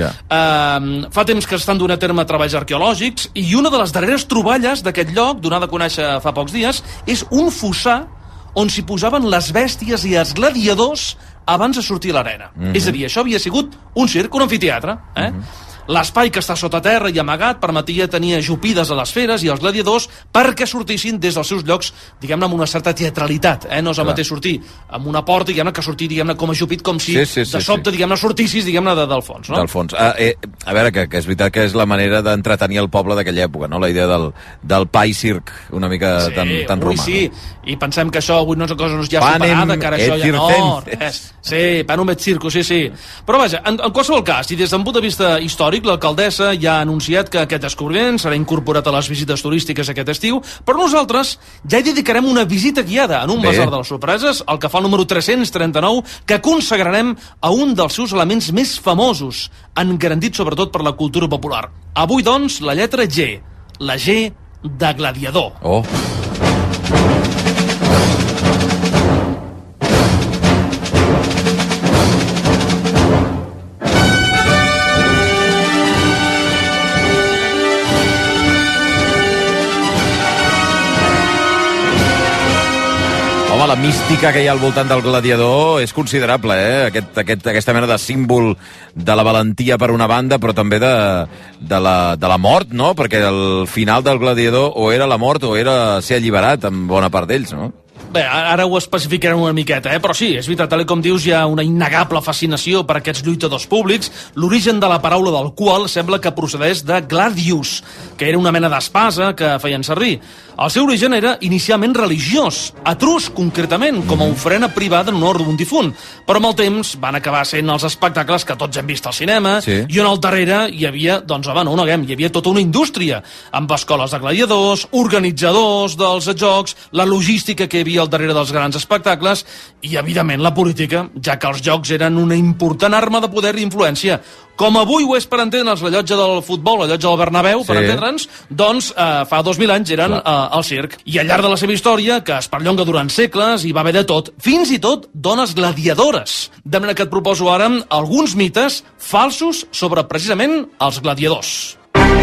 Fa temps que estan donant a terme treballs arqueològics i una de les darreres troballes d'aquest lloc, donada a conèixer fa pocs dies, és un fossar on s'hi posaven les bèsties i els gladiadors abans de sortir a l'arena. És a dir, això havia sigut un circ, un amfiteatre. L'espai que està sota terra i amagat permetia tenir ajupides a les feres i als gladiadors perquè sortissin des dels seus llocs, diguem-ne, amb una certa teatralitat. No és el mateix sortir amb una porta, diguem-ne, que sortir, diguem-ne, com ajupit, com si de sobte, diguem-ne, sortissis, diguem-ne, del fons. Del fons. A veure, que és veritat que és la manera d'entretenir el poble d'aquella època, no? La idea del pa i circ, una mica tan romà. Sí, i pensem que això avui no és una cosa ja superada, que ara això ja no... Sí, panem et circo, sí. Però vaja, en qualsevol cas, i des d'un punt de vista històric, l'alcaldessa ja ha anunciat que aquest descobriment serà incorporat a les visites turístiques aquest estiu, però nosaltres ja hi dedicarem una visita guiada en un basar de les sorpreses, el que fa el número 339, que consagrarem a un dels seus elements més famosos, engrandit sobretot per la cultura popular. Avui, doncs, la lletra G, la G de gladiador. La mística que hi ha al voltant del gladiador és considerable, aquesta mena de símbol de la valentia per una banda, però també de la mort, no? Perquè el final del gladiador o era la mort o era ser alliberat amb bona part d'ells, no? Bé, ara ho especificarem una miqueta, però sí, és veritat, tal com dius, hi ha una innegable fascinació per aquests lluitadors públics, l'origen de la paraula del qual sembla que procedeix de gladius, que era una mena d'espasa que feien servir. El seu origen era inicialment religiós, etrusc concretament, com a ofrena privada en honor d'un difunt, però amb el temps van acabar sent els espectacles que tots hem vist al cinema, i on al darrere hi havia, doncs home, no neguem, hi havia tota una indústria, amb escoles de gladiadors, organitzadors dels jocs, la logística que hi havia al darrere dels grans espectacles i, evidentment, la política, ja que els jocs eren una important arma de poder i influència. Com avui ho és per entendre'ns la llotja del futbol, la llotja del Bernabéu, per entendre'ns, doncs fa 2.000 anys eren al circ. I al llarg de la seva història, que es perllonga durant segles, hi va haver de tot, fins i tot dones gladiadores. De manera que et proposo ara alguns mites falsos sobre precisament els gladiadors.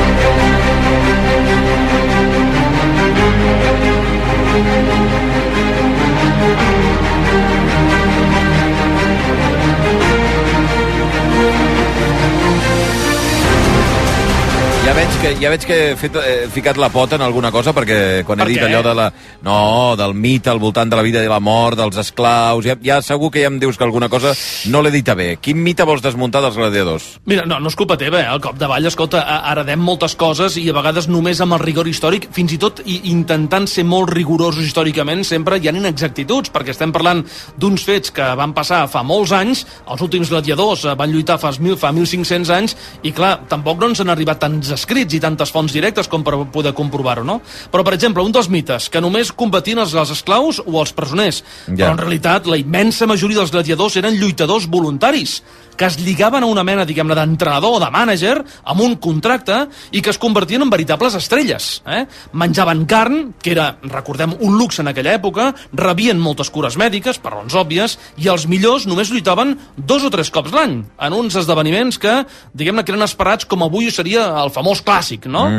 Ja veig que he ficat la pota en alguna cosa, perquè quan he dit allò del mite al voltant de la vida i la mort, dels esclaus, ja segur que ja em dius que alguna cosa no l'he dita bé. Quin mite vols desmuntar dels gladiadors? Mira, no és culpa teva, al cop de ball, escolta, heredem moltes coses i a vegades només amb el rigor històric, fins i tot intentant ser molt rigorosos històricament, sempre hi ha inexactituds, perquè estem parlant d'uns fets que van passar fa molts anys, els últims gladiadors van lluitar fa 1.500 anys, i clar, tampoc no ens han arribat tants escrits i tantes fonts directes com per poder comprovar-ho, no? Però, per exemple, un dels mites, que només combatien els esclaus o els presoners, però en realitat la immensa majoria dels gladiadors eren lluitadors voluntaris, que es lligaven a una mena, diguem-ne, d'entrenador o de mànager amb un contracte i que es convertien en veritables estrelles. Menjaven carn, que era, recordem, un luxe en aquella època, rebien moltes cures mèdiques, per raons òbvies, i els millors només lluitaven 2 o 3 cops l'any, en uns esdeveniments que, diguem-ne, que eren esperats com avui seria el famós clàssic, no?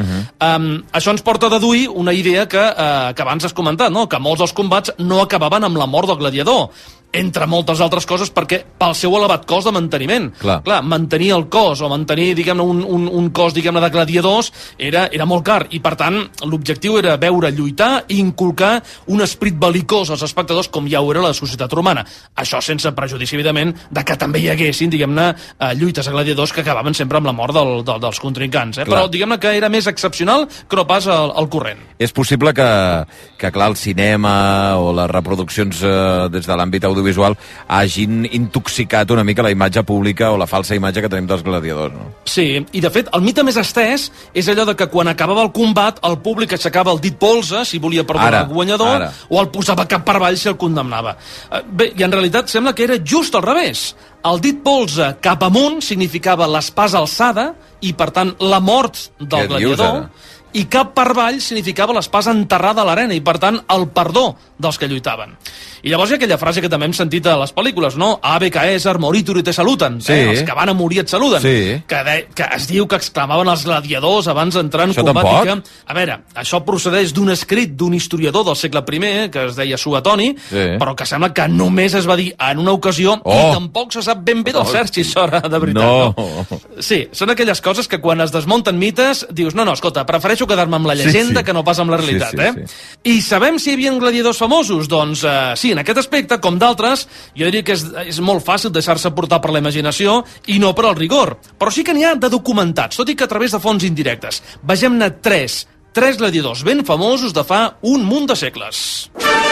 Això ens porta a deduir una idea que abans has comentat, no? Que molts dels combats no acabaven amb la mort del gladiador, entre moltes altres coses perquè pel seu elevat cost de manteniment. Clar, mantenir el cos o mantenir, diguem-ne, un cos, diguem-ne, de gladiadors era molt car i, per tant, l'objectiu era veure lluitar i inculcar un esperit belicós als espectadors com ja ho era la societat romana. Això sense prejudici, evidentment, de que també hi haguessin, diguem-ne, lluites a gladiadors que acabaven sempre amb la mort dels contrincants. Però, diguem-ne, que era més excepcional que no pas el corrent. És possible que clar, el cinema o les reproduccions des de l'àmbit audiovisual hagin intoxicat una mica la imatge pública o la falsa imatge que tenim dels gladiadors, no? Sí, i de fet el mite més estès és allò de que quan acabava el combat el públic aixecava el dit polze si volia perdonar el guanyador o el posava cap per avall si el condemnava. Bé, i en realitat sembla que era just al revés. El dit polze cap amunt significava l'espasa alçada i, per tant, la mort del gladiador, i cap per avall significava l'espasa enterrada a l'arena i, per tant, el perdó dels que lluitaven. I llavors hi ha aquella frase que també hem sentit a les pel·lícules, no? Ave Caesar moritur i te saluten. Els que van a morir et saluden. Que es diu que exclamaven els gladiadors abans d'entrar en combat. A veure, això procedeix d'un escrit d'un historiador del segle I, que es deia Suetoni, però que sembla que només es va dir en una ocasió i tampoc se sap ben bé del cert si això era de veritat. No. Sí, són aquelles coses que quan es desmunten mites dius, no, escolta, prefereixo quedar-me amb la llegenda que no pas amb la realitat. I sabem si hi havia gladiadors famosos? Doncs sí, en aquest aspecte, com d'altres, jo diria que és molt fàcil deixar-se portar per la imaginació i no per al rigor. Però sí que n'hi ha de documentats, tot i que a través de fonts indirectes. Vegem-ne tres gladiadors ben famosos de fa un munt de segles.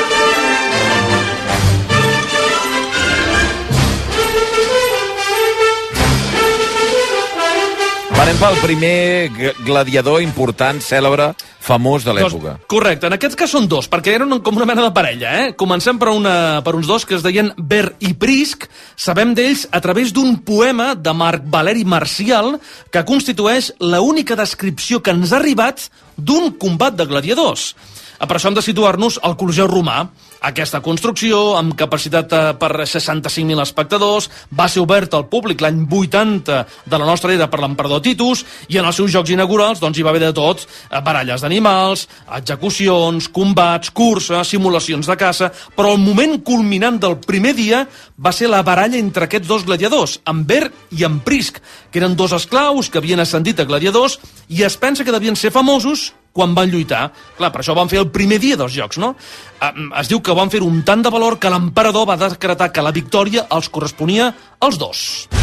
Anem pel primer gladiador important, cèlebre, famós de l'època. Correcte, en aquest cas són dos, perquè eren com una mena de parella. Comencem per uns dos que es deien Ver i Prisc. Sabem d'ells a través d'un poema de Marc Valeri Marcial que constitueix l'única descripció que ens ha arribat d'un combat de gladiadors. Per això hem de situar-nos al Colosseu romà. Aquesta construcció, amb capacitat per 65.000 espectadors, va ser oberta al públic l'any 80 de la nostra era per l'emperador Titus, i en els seus jocs inaugurals hi va haver de tot: baralles d'animals, execucions, combats, curses, simulacions de caça, però el moment culminant del primer dia va ser la baralla entre aquests dos gladiadors, en Ver i en Prisc, que eren dos esclaus que havien ascendit a gladiadors i es pensa que devien ser famosos quan van lluitar. Clar, per això van fer el primer dia dels Jocs, no? Es diu que van fer un tant de valor que l'emperador va decretar que la victòria els corresponia als dos.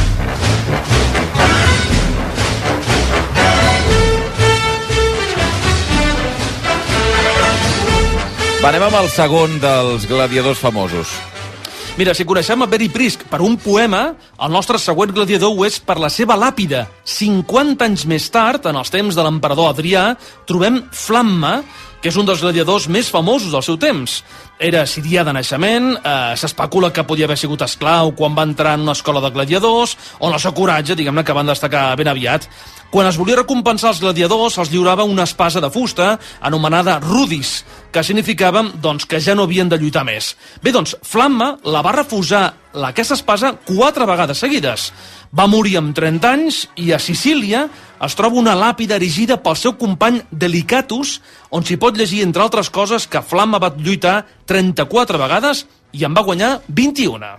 Anem amb el segon dels gladiadors famosos. Mira, si coneixem a Ver i Prisc per un poema, el nostre següent gladiador ho és per la seva làpida. 50 anys més tard, en els temps de l'emperador Adrià, trobem Flamma, que és un dels gladiadors més famosos del seu temps. Era sirià de naixement, s'especula que podia haver sigut esclau quan va entrar en una escola de gladiadors, on el seu coratge, diguem-ne, que van destacar ben aviat. Quan es volia recompensar els gladiadors, els lliurava una espasa de fusta anomenada rudis, que significava doncs, que ja no havien de lluitar més. Bé, doncs, Flamma la va refusar aquesta espasa 4 vegades seguides. Va morir amb 30 anys i a Sicília es troba una làpida erigida pel seu company Delicatus, on s'hi pot llegir, entre altres coses, que Flamma va lluitar 34 vegades i en va guanyar 21.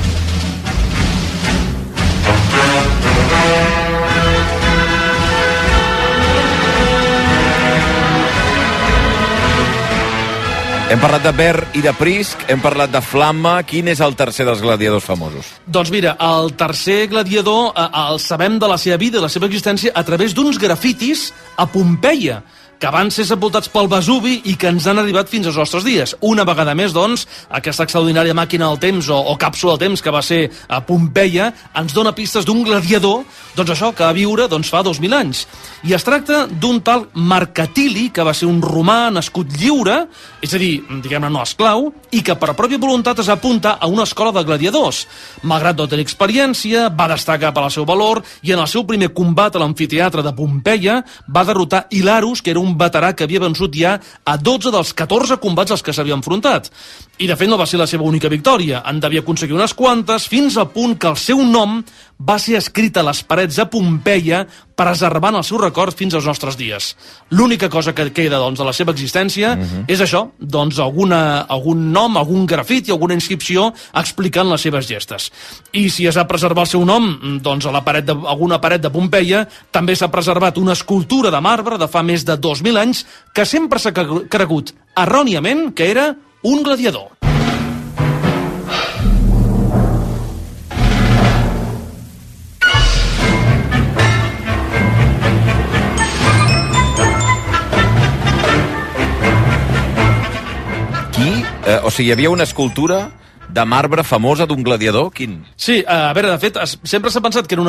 Hem parlat de Ver i de Prisc, hem parlat de Flamma. Quin és el tercer dels gladiadors famosos? Doncs mira, el tercer gladiador el sabem de la seva vida, de la seva existència, a través d'uns grafitis a Pompeia, que van ser sepultats pel Vesuvi i que ens han arribat fins als nostres dies. Una vegada més, doncs, aquesta extraordinària màquina del temps o càpsula del temps que va ser a Pompeia ens dona pistes d'un gladiador, doncs això, que va viure fa 2.000 anys. I es tracta d'un tal Marcatili, que va ser un romà nascut lliure, és a dir, diguem-ne no esclau, i que per pròpia voluntat es va apuntar a una escola de gladiadors. Malgrat no tenir experiència, va destacar per al seu valor i en el seu primer combat a l'amfiteatre de Pompeia va derrotar Hilarus, que era un veterà que havia vençut ja a 12 dels 14 combats als que s'havia enfrontat. I de fet no va ser la seva única victòria, en devia aconseguir unes quantes, fins al punt que el seu nom va ser escrit a les parets de Pompeia, preservant el seu record fins als nostres dies. L'única cosa que queda de la seva existència és això, algun nom, algun grafit i alguna inscripció explicant les seves gestes. I si es va preservar el seu nom, a alguna paret de Pompeia també s'ha preservat una escultura de marbre de fa més de 2.000 anys que sempre s'ha cregut erròniament que era un gladiador. Hi havia una escultura de marbre famosa d'un gladiador? Quin? Sí, a veure, de fet, sempre s'ha pensat que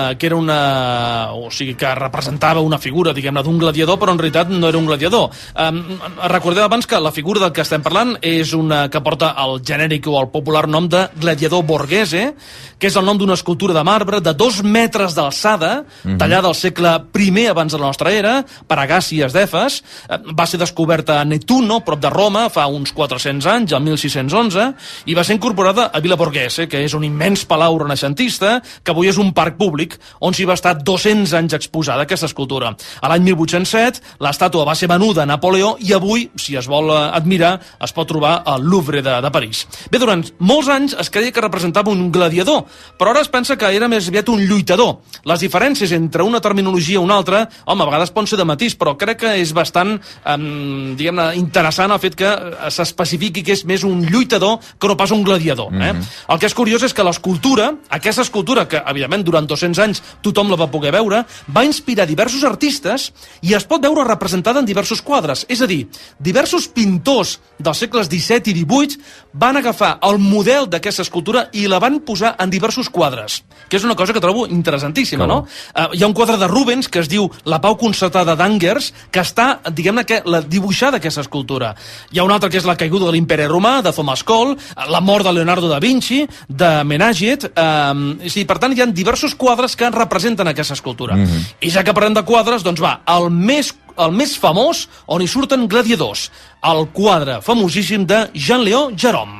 que representava una figura, diguem-ne, d'un gladiador, però en realitat no era un gladiador. Recordeu abans que la figura del que estem parlant és una que porta el genèric o el popular nom de gladiador borghese, que és el nom d'una escultura de marbre de 2 metres d'alçada, tallada al segle I abans de la nostra era, per Agàcies d'Efes. Va ser descoberta a Nettuno, prop de Roma, fa uns 400 anys, el 1611, i va ser incorporada a Villa Borghese, que és un immens palau renaixentista, que avui és un parc públic, on s'hi va estar 200 anys exposada aquesta escultura. A l'any 1807, l'estàtua va ser venuda a Napoleó i avui, si es vol admirar, es pot trobar al Louvre de París. Bé, durant molts anys es creia que representava un gladiador, però ara es pensa que era més aviat un lluitador. Les diferències entre una terminologia i una altra, home, a vegades poden ser de matís, però crec que és bastant, diguem-ne, interessant el fet que s'especifiqui que és més un lluitador que no pas un gladiador. El que és curiós és que l'escultura, aquesta escultura, que evidentment durant 200 anys tothom la va poder veure, va inspirar diversos artistes i es pot veure representada en diversos quadres. És a dir, diversos pintors dels segles XVII i XVIII van agafar el model d'aquesta escultura i la van posar en diversos quadres, que és una cosa que trobo interessantíssima, no? Hi ha un quadre de Rubens que es diu La pau concertada d'Angers, que està, diguem-ne, dibuixada aquesta escultura. Hi ha un altre que és La caiguda de l'imperi romà, de Thomas Cole, La mort de Leonardo da Vinci, de Menaget. Per tant, hi ha diversos quadres que representen aquesta escultura. I ja que parlem de quadres, doncs va, el més famós, on hi surten gladiadors, el quadre famosíssim de Jean-Léon Gérôme.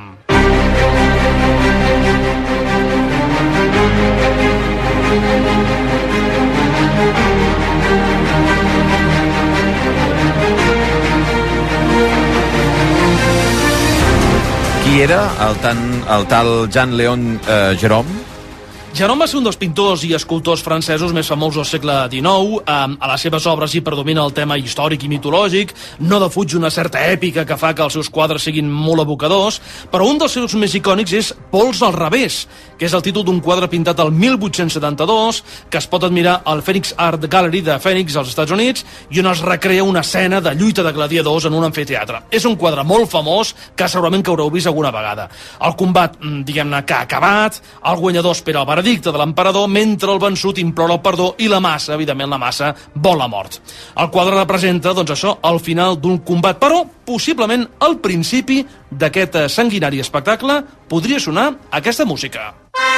Qui era el tal Jean-Léon Gérôme? Gérôme va ser un dels pintors i escultors francesos més famosos del segle XIX. A les seves obres hi predomina el tema històric i mitològic, no defuig una certa èpica que fa que els seus quadres siguin molt evocadors, però un dels seus més icònics és Pols al revés, que és el títol d'un quadre pintat al 1872, que es pot admirar al Phoenix Art Gallery de Phoenix, als Estats Units, i on es recrea una escena de lluita de gladiadors en un amfiteatre. És un quadre molt famós que segurament que haureu vist alguna vegada. El combat, diguem-ne, que ha acabat, el guanyador espera el veredicte de l'emperador, mentre el vençut implora el perdó i la massa, evidentment la massa, vol la mort. El quadre representa, doncs això, el final d'un combat, però possiblement al principi d'aquest sanguinari espectacle podria sonar aquesta música.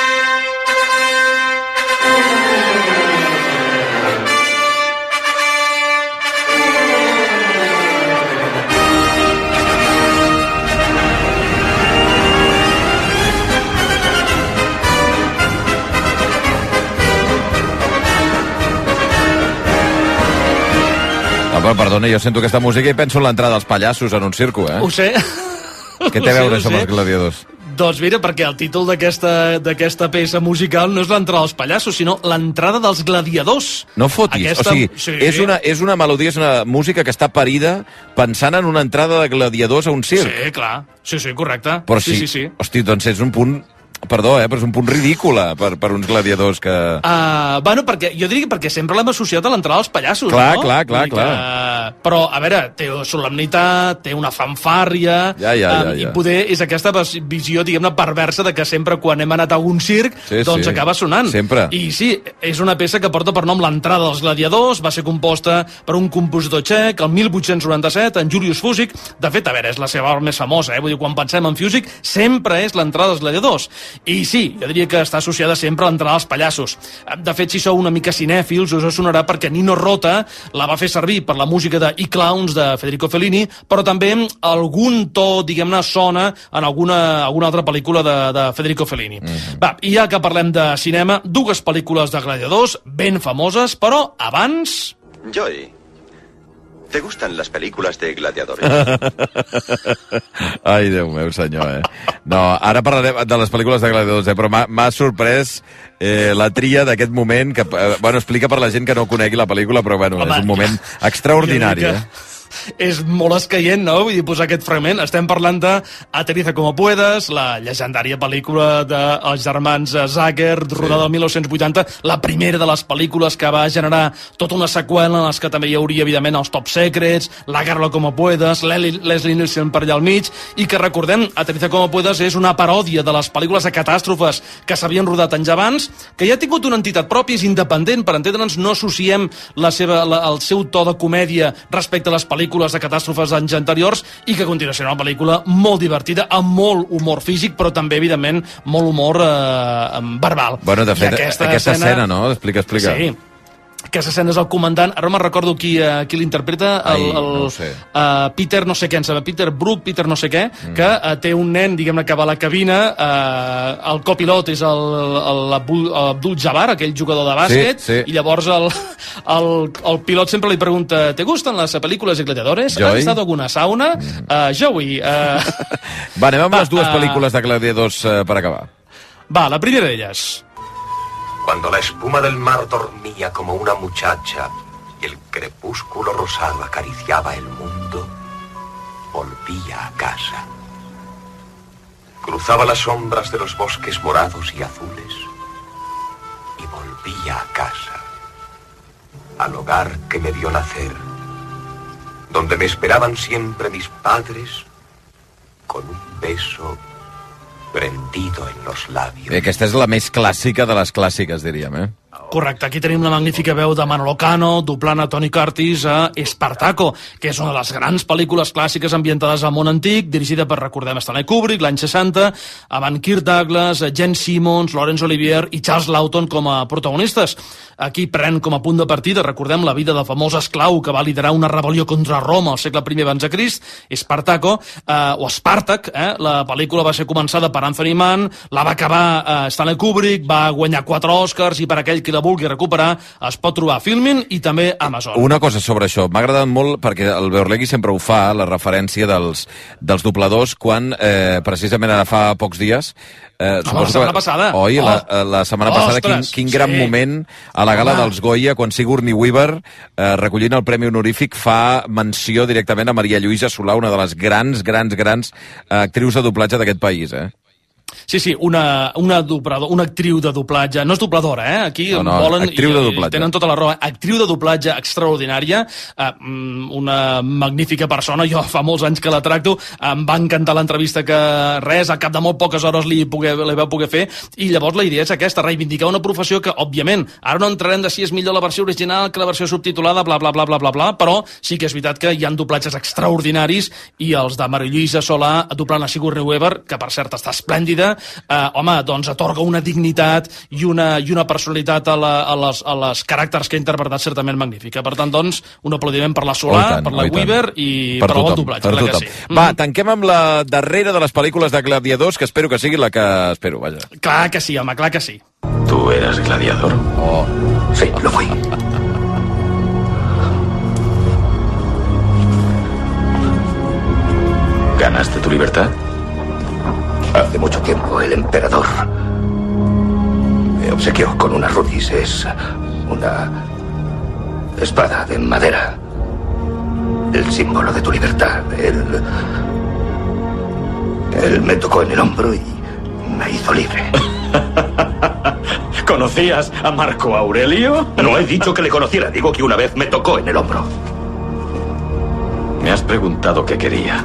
Perdona, jo sento aquesta música i penso en l'entrada dels pallassos en un circo, eh? Ho sé. Què té a veure això amb els gladiadors? Doncs mira, perquè el títol d'aquesta peça musical no és l'entrada dels pallassos, sinó l'entrada dels gladiadors. No fotis, o sigui, sí. és una melodia, és una música que està parida pensant en una entrada de gladiadors a un circ. Sí, clar, sí, correcte. Però sí. Hosti, doncs és un punt perdó, però és un punt ridícula per uns gladiadors que... Bueno, jo diria que perquè sempre l'hem associat a l'entrada dels pallassos, clar, no? Clar. Però, a veure, té solemnitat, té una fanfàrria, i poder és aquesta visió, diguem-ne, perversa de que sempre quan hem anat a algun circ, doncs acaba sonant. Sempre. I sí, és una peça que porta per nom l'entrada dels gladiadors, va ser composta per un compositor txec el 1897, en Julius Fusik. De fet, a veure, és la seva obra més famosa, Vull dir, quan pensem en Fusik, sempre és l'entrada dels gladiadors. I sí, jo diria que està associada sempre a l'entrada dels pallassos. De fet, si sou una mica cinèfils, us sonarà perquè Nino Rota la va fer servir per la música de I-Clowns de Federico Fellini, però també algun to, diguem-ne, sona en alguna altra pel·lícula de Federico Fellini. Va, i ja que parlem de cinema, dues pel·lícules de gladiadors ben famoses, però abans... Joey, ¿te gustan las películas de gladiadores? Ai, Déu meu, senyor, No, ara parlarem de les pel·lícules de gladiadors, però m'ha sorprès la tria d'aquest moment, que, explica per la gent que no conegui la pel·lícula, però, és un moment extraordinari, És molt escaient, no? Vull dir, posar aquest fragment. Estem parlant de Aterriza como puedas, la llegendària pel·lícula dels germans Zucker, rodada del 1980, la primera de les pel·lícules que va generar tota una seqüela en les que també hi hauria, evidentment, els Top Secrets, Agárralo como puedas, Leslie Nielsen per allà al mig, i que recordem, Aterriza como puedas és una paròdia de les pel·lícules de catàstrofes que s'havien rodat anys abans, que ja ha tingut una entitat pròpia, és independent, per entendre'ns, no associem el seu to de comèdia respecte a les pel·lícules de catàstrofes d'anys anteriors, i que a continuació una pel·lícula molt divertida, amb molt humor físic, però també, evidentment, molt humor verbal. Bueno, de fet, aquesta escena, no? Explica. Sí. Aquesta escena és el comandant, ara no me'n recordo qui l'interpreta, no sé. Peter no sé què, Peter Brook, Peter no sé què, que té un nen, diguem-ne, que va a la cabina, el copilot és Abdul Jabbar, aquell jugador de bàsquet, i llavors el pilot sempre li pregunta: ¿te gustan las películas de gladiadores? ¿Has estado alguna sauna? Joey... Va, anem amb les dues pel·lícules de gladiadors per acabar. Va, la primera d'elles. Cuando la espuma del mar dormía como una muchacha y el crepúsculo rosado acariciaba el mundo, volvía a casa. Cruzaba las sombras de los bosques morados y azules y volvía a casa, al hogar que me vio nacer, donde me esperaban siempre mis padres con un beso prendido en los labios. Aquesta és la més clàssica de les clàssiques, diríem, Correcte, aquí tenim una magnífica veu de Manolo Cano, doblant a Tony Curtis a Espartaco, que és una de les grans pel·lícules clàssiques ambientades al món antic, dirigida per, recordem, Stanley Kubrick, l'any 60, amb Kirk Douglas, Gene Simmons, Laurence Olivier i Charles Lawton com a protagonistes. Aquí pren com a punt de partida, recordem, la vida del famós esclau que va liderar una rebel·lió contra Roma al segle I abans de Crist, Espartaco, o Spartak, la pel·lícula va ser començada per Anthony Mann, la va acabar Stanley Kubrick, va guanyar 4 Oscars, i per aquell que la vulgui recuperar es pot trobar a Filmin i també a Amazon. Una cosa sobre això, m'ha agradat molt perquè el Beorlegui sempre ho fa, la referència dels dobladors, quan precisament ara fa pocs dies la setmana passada. Oi, la setmana passada, quin gran moment a la gala dels Goya, quan Sigourney Weaver, recollint el Premi Honorífic, fa menció directament a Maria Lluïsa Solà, una de les grans actrius de doblatge d'aquest país, Sí, una actriu de doblatge, no és dobladora, aquí volen i tenen tota la raó, actriu de doblatge extraordinària, una magnífica persona, jo fa molts anys que la tracto, em va encantar l'entrevista que al cap de molt poques hores li va poder fer, i llavors la idea és aquesta, reivindicar una professió que, òbviament, ara no entrarem de si és millor la versió original que la versió subtitulada, bla, bla, bla, bla, bla, bla, però sí que és veritat que hi ha doblatges extraordinaris, i els de Maria Lluïsa Solà doblant a Sigourney Weaver, que per cert està esplèndida, doncs atorga una dignitat i una personalitat a les caràcters que ha interpretat certament magnífica. Per tant, doncs, un aplaudiment per la Solà, per la Weaver i per el bon doblatge. Per tothom. Va, tanquem amb la darrera de les pel·lícules de gladiadors, que espero que sigui la que espero, vaja. Clar que sí, home, clar que sí. ¿Tú eras gladiador? Sí, lo fui. ¿Ganaste tu libertad? Hace mucho tiempo el emperador me obsequió con una rudis, es una espada de madera, el símbolo de tu libertad. Él me tocó en el hombro y me hizo quedado libre. ¿Conocías a Marco Aurelio? No he dicho que le conociera, digo que una vez me tocó en el hombro. Me has preguntado qué quería.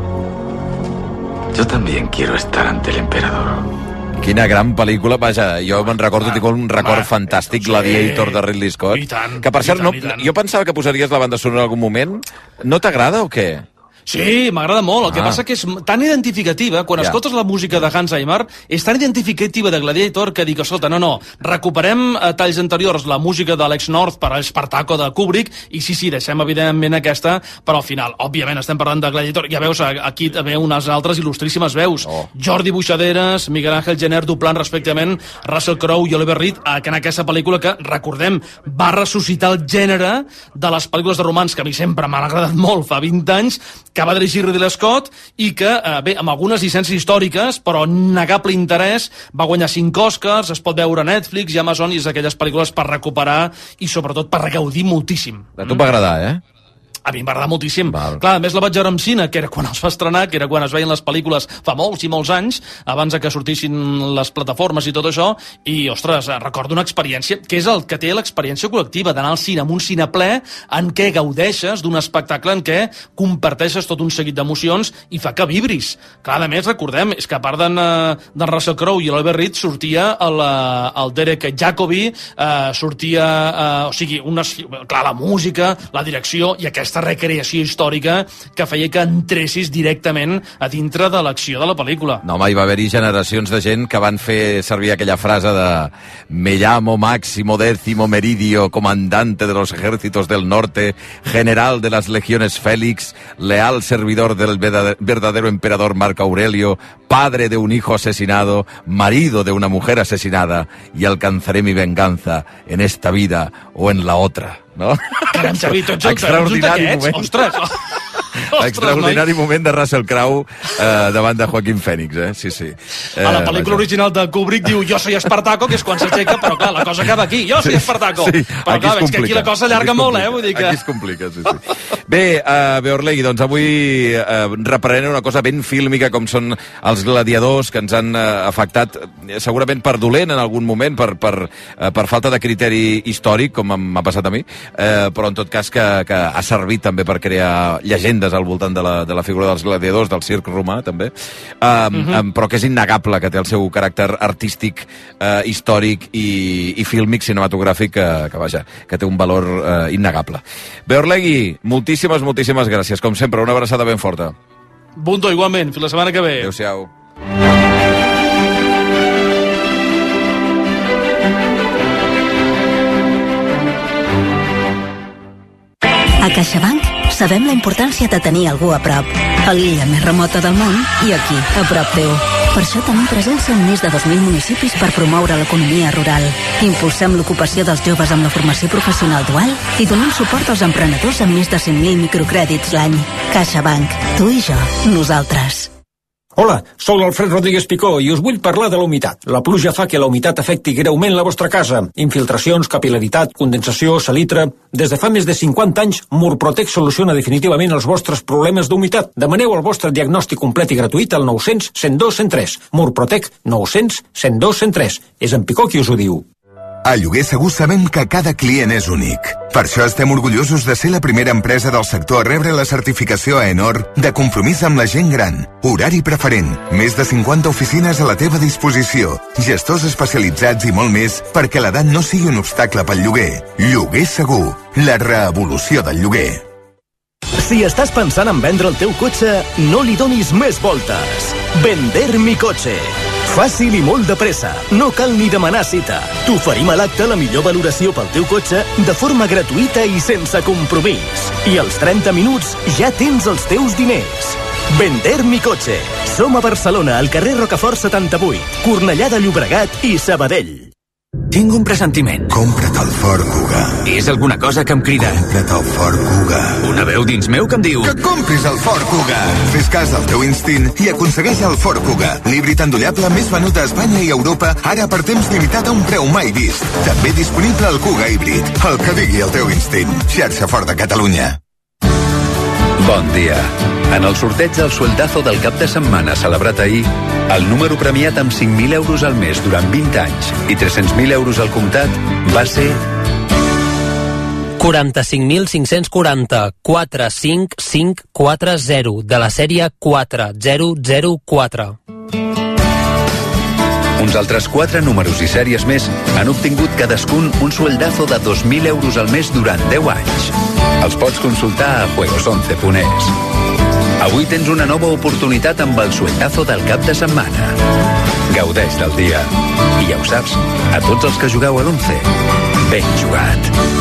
Yo también quiero estar ante el emperador. Quina gran pel·lícula, vaja, jo me'n recordo, tinc un record fantàstic, Gladiator de Ridley Scott. I tant, que per cert, i tant. jo pensava que posaries la banda sonora en algun moment. No t'agrada o què? Sí, m'agrada molt. El que passa que és tan identificativa, quan escoltes la música de Hans Zimmer, és tan identificativa de Gladiator que dic, escolta, no, recuperem a talls anteriors la música d'Alex North per a Espartaco de Kubrick, i sí, deixem evidentment aquesta, però al final, òbviament, estem parlant de Gladiator. Ja veus, aquí també unes altres il·lustríssimes veus. Jordi Buixaderes, Miguel Ángel Jenner doblant respectivament Russell Crowe i Oliver Reed, que en aquesta pel·lícula que, recordem, va ressuscitar el gènere de les pel·lícules de romans, que a mi sempre m'han agradat molt, fa 20 anys, que va dirigir Ridley Scott i que, bé, amb algunes llicències històriques, però innegable interès, va guanyar 5 Oscars, es pot veure a Netflix i Amazon, i és d'aquelles pel·lícules per recuperar i sobretot per gaudir moltíssim. A tu m'agrada, A mi em va agradar moltíssim. Clar, a més la vaig veure en cine, que era quan es va estrenar, que era quan es veien les pel·lícules fa molts i molts anys, abans que sortissin les plataformes i tot això, i, ostres, recordo una experiència, que és el que té l'experiència col·lectiva, d'anar al cine amb un cine ple, en què gaudeixes d'un espectacle en què comparteixes tot un seguit d'emocions i fa que vibris. Clar, a més, recordem, és que a part d'en Russell Crowe i l'Oliver Reed, sortia el Derek Jacobi, sortia, o sigui, clar, la música, la direcció i aquesta recreació històrica que feia que entressis directament a dintre de l'acció de la pel·lícula. No, home, hi va haver-hi generacions de gent que van fer servir aquella frase de «Me llamo Máximo Décimo Meridio, comandante de los ejércitos del norte, general de las legiones Félix, leal servidor del verdadero emperador Marco Aurelio, padre de un hijo asesinado, marido de una mujer asesinada, y alcanzaré mi venganza en esta vida o en la otra». No? Caram, Xavi, tots extraordinari moment. Ostres! Extraordinari moment de Russell Crowe davant de Joaquín Phoenix, sí. A la pel·lícula original de Kubrick diu «Jo soy Espartaco», que és quan s'aixeca, però clar, la cosa acaba aquí. «Jo soy Espartaco». Sí, però clar, veig que aquí la cosa allarga molt, Vull dir que... Aquí es complica, sí. Bé, Orlegui, doncs avui reprenem una cosa ben fílmica com són els gladiadors que ens han afectat segurament per dolent en algun moment, per falta de criteri històric, com m'ha passat a mi, però en tot cas que ha servit també per crear llegendes al voltant de la figura dels gladiadors, del circ romà, també, però que és innegable que té el seu caràcter artístic, històric i fílmic, cinematogràfic, que té un valor innegable. Bé, Orlegui, moltíssimes gràcies. Com sempre, una abraçada ben forta. Bunto, igualment. Fins la setmana que ve. Adéu-siau. A CaixaBank sabem la importància de tenir algú a prop, a l'illa més remota del món i aquí, a prop teu. Per això tenim presència en més de 2.000 municipis per promoure l'economia rural. Impulsem l'ocupació dels joves amb la formació professional dual i donem suport als emprenedors amb més de 100.000 microcrèdits l'any. CaixaBank, tu i jo, nosaltres. Hola, sóc l'Alfred Rodríguez Picó i us vull parlar de la humitat. La pluja fa que la humitat afecti greument la vostra casa. Infiltracions, capil·laritat, condensació, salitre... Des de fa més de 50 anys, Murprotec soluciona definitivament els vostres problemes d'humitat. Demaneu el vostre diagnòstic complet i gratuït al 900 102 103. Murprotec 900 102 103. És en Picó qui us ho diu. A Lloguer Segur sabem que cada client és únic. Per això estem orgullosos de ser la primera empresa del sector a rebre la certificació AENOR de compromís amb la gent gran. Horari preferent, més de 50 oficines a la teva disposició, gestors especialitzats i molt més perquè l'edat no sigui un obstacle pel lloguer. Lloguer Segur, la revolució del lloguer. Si estàs pensant en vendre el teu cotxe, no li donis més voltes. Vender mi cotxe. Fàcil i molt de pressa. No cal ni demanar cita. T'oferim a l'acte la millor valoració pel teu cotxe de forma gratuïta i sense compromís. I als 30 minuts ja tens els teus diners. Vender mi cotxe. Som a Barcelona, al carrer Rocafort 78, Cornellà de Llobregat i Sabadell. Tinc un pressentiment. Compra't el Ford Kuga. És alguna cosa que em crida. Compra't el Ford Kuga. Una veu dins meu que em diu... Que compris el Ford Kuga. Fes cas del teu instint i aconsegueix el Ford Kuga. L'híbrid endollable més venut a Espanya i Europa, ara per temps limitat a un preu mai vist. També disponible el Kuga híbrid. El que digui el teu instint. Xarxa Ford de Catalunya. Bon dia. En el sorteig del sueldazo del cap de setmana celebrat ahir, el número premiat amb 5.000 euros al mes durant 20 anys i 300.000 euros al comptat va ser 45.540 45540 de la sèrie 4004. Uns altres 4 números i sèries més han obtingut cadascun un sueldazo de 2.000 euros al mes durant 10 anys. Els pots consultar a juegos11.es. Avui tens una nova oportunitat amb el sueldazo del cap de setmana. Gaudeix del dia. I ja ho saps, a tots els que jugueu a l'11, ben jugat.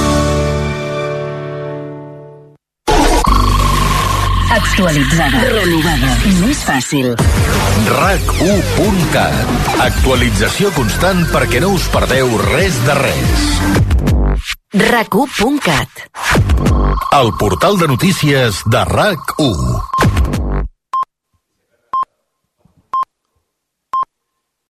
Actualitzada, renovada, més fàcil. RAC1.cat. Actualització constant perquè no us perdeu res de res. RAC1.cat. El portal de notícies de RAC1.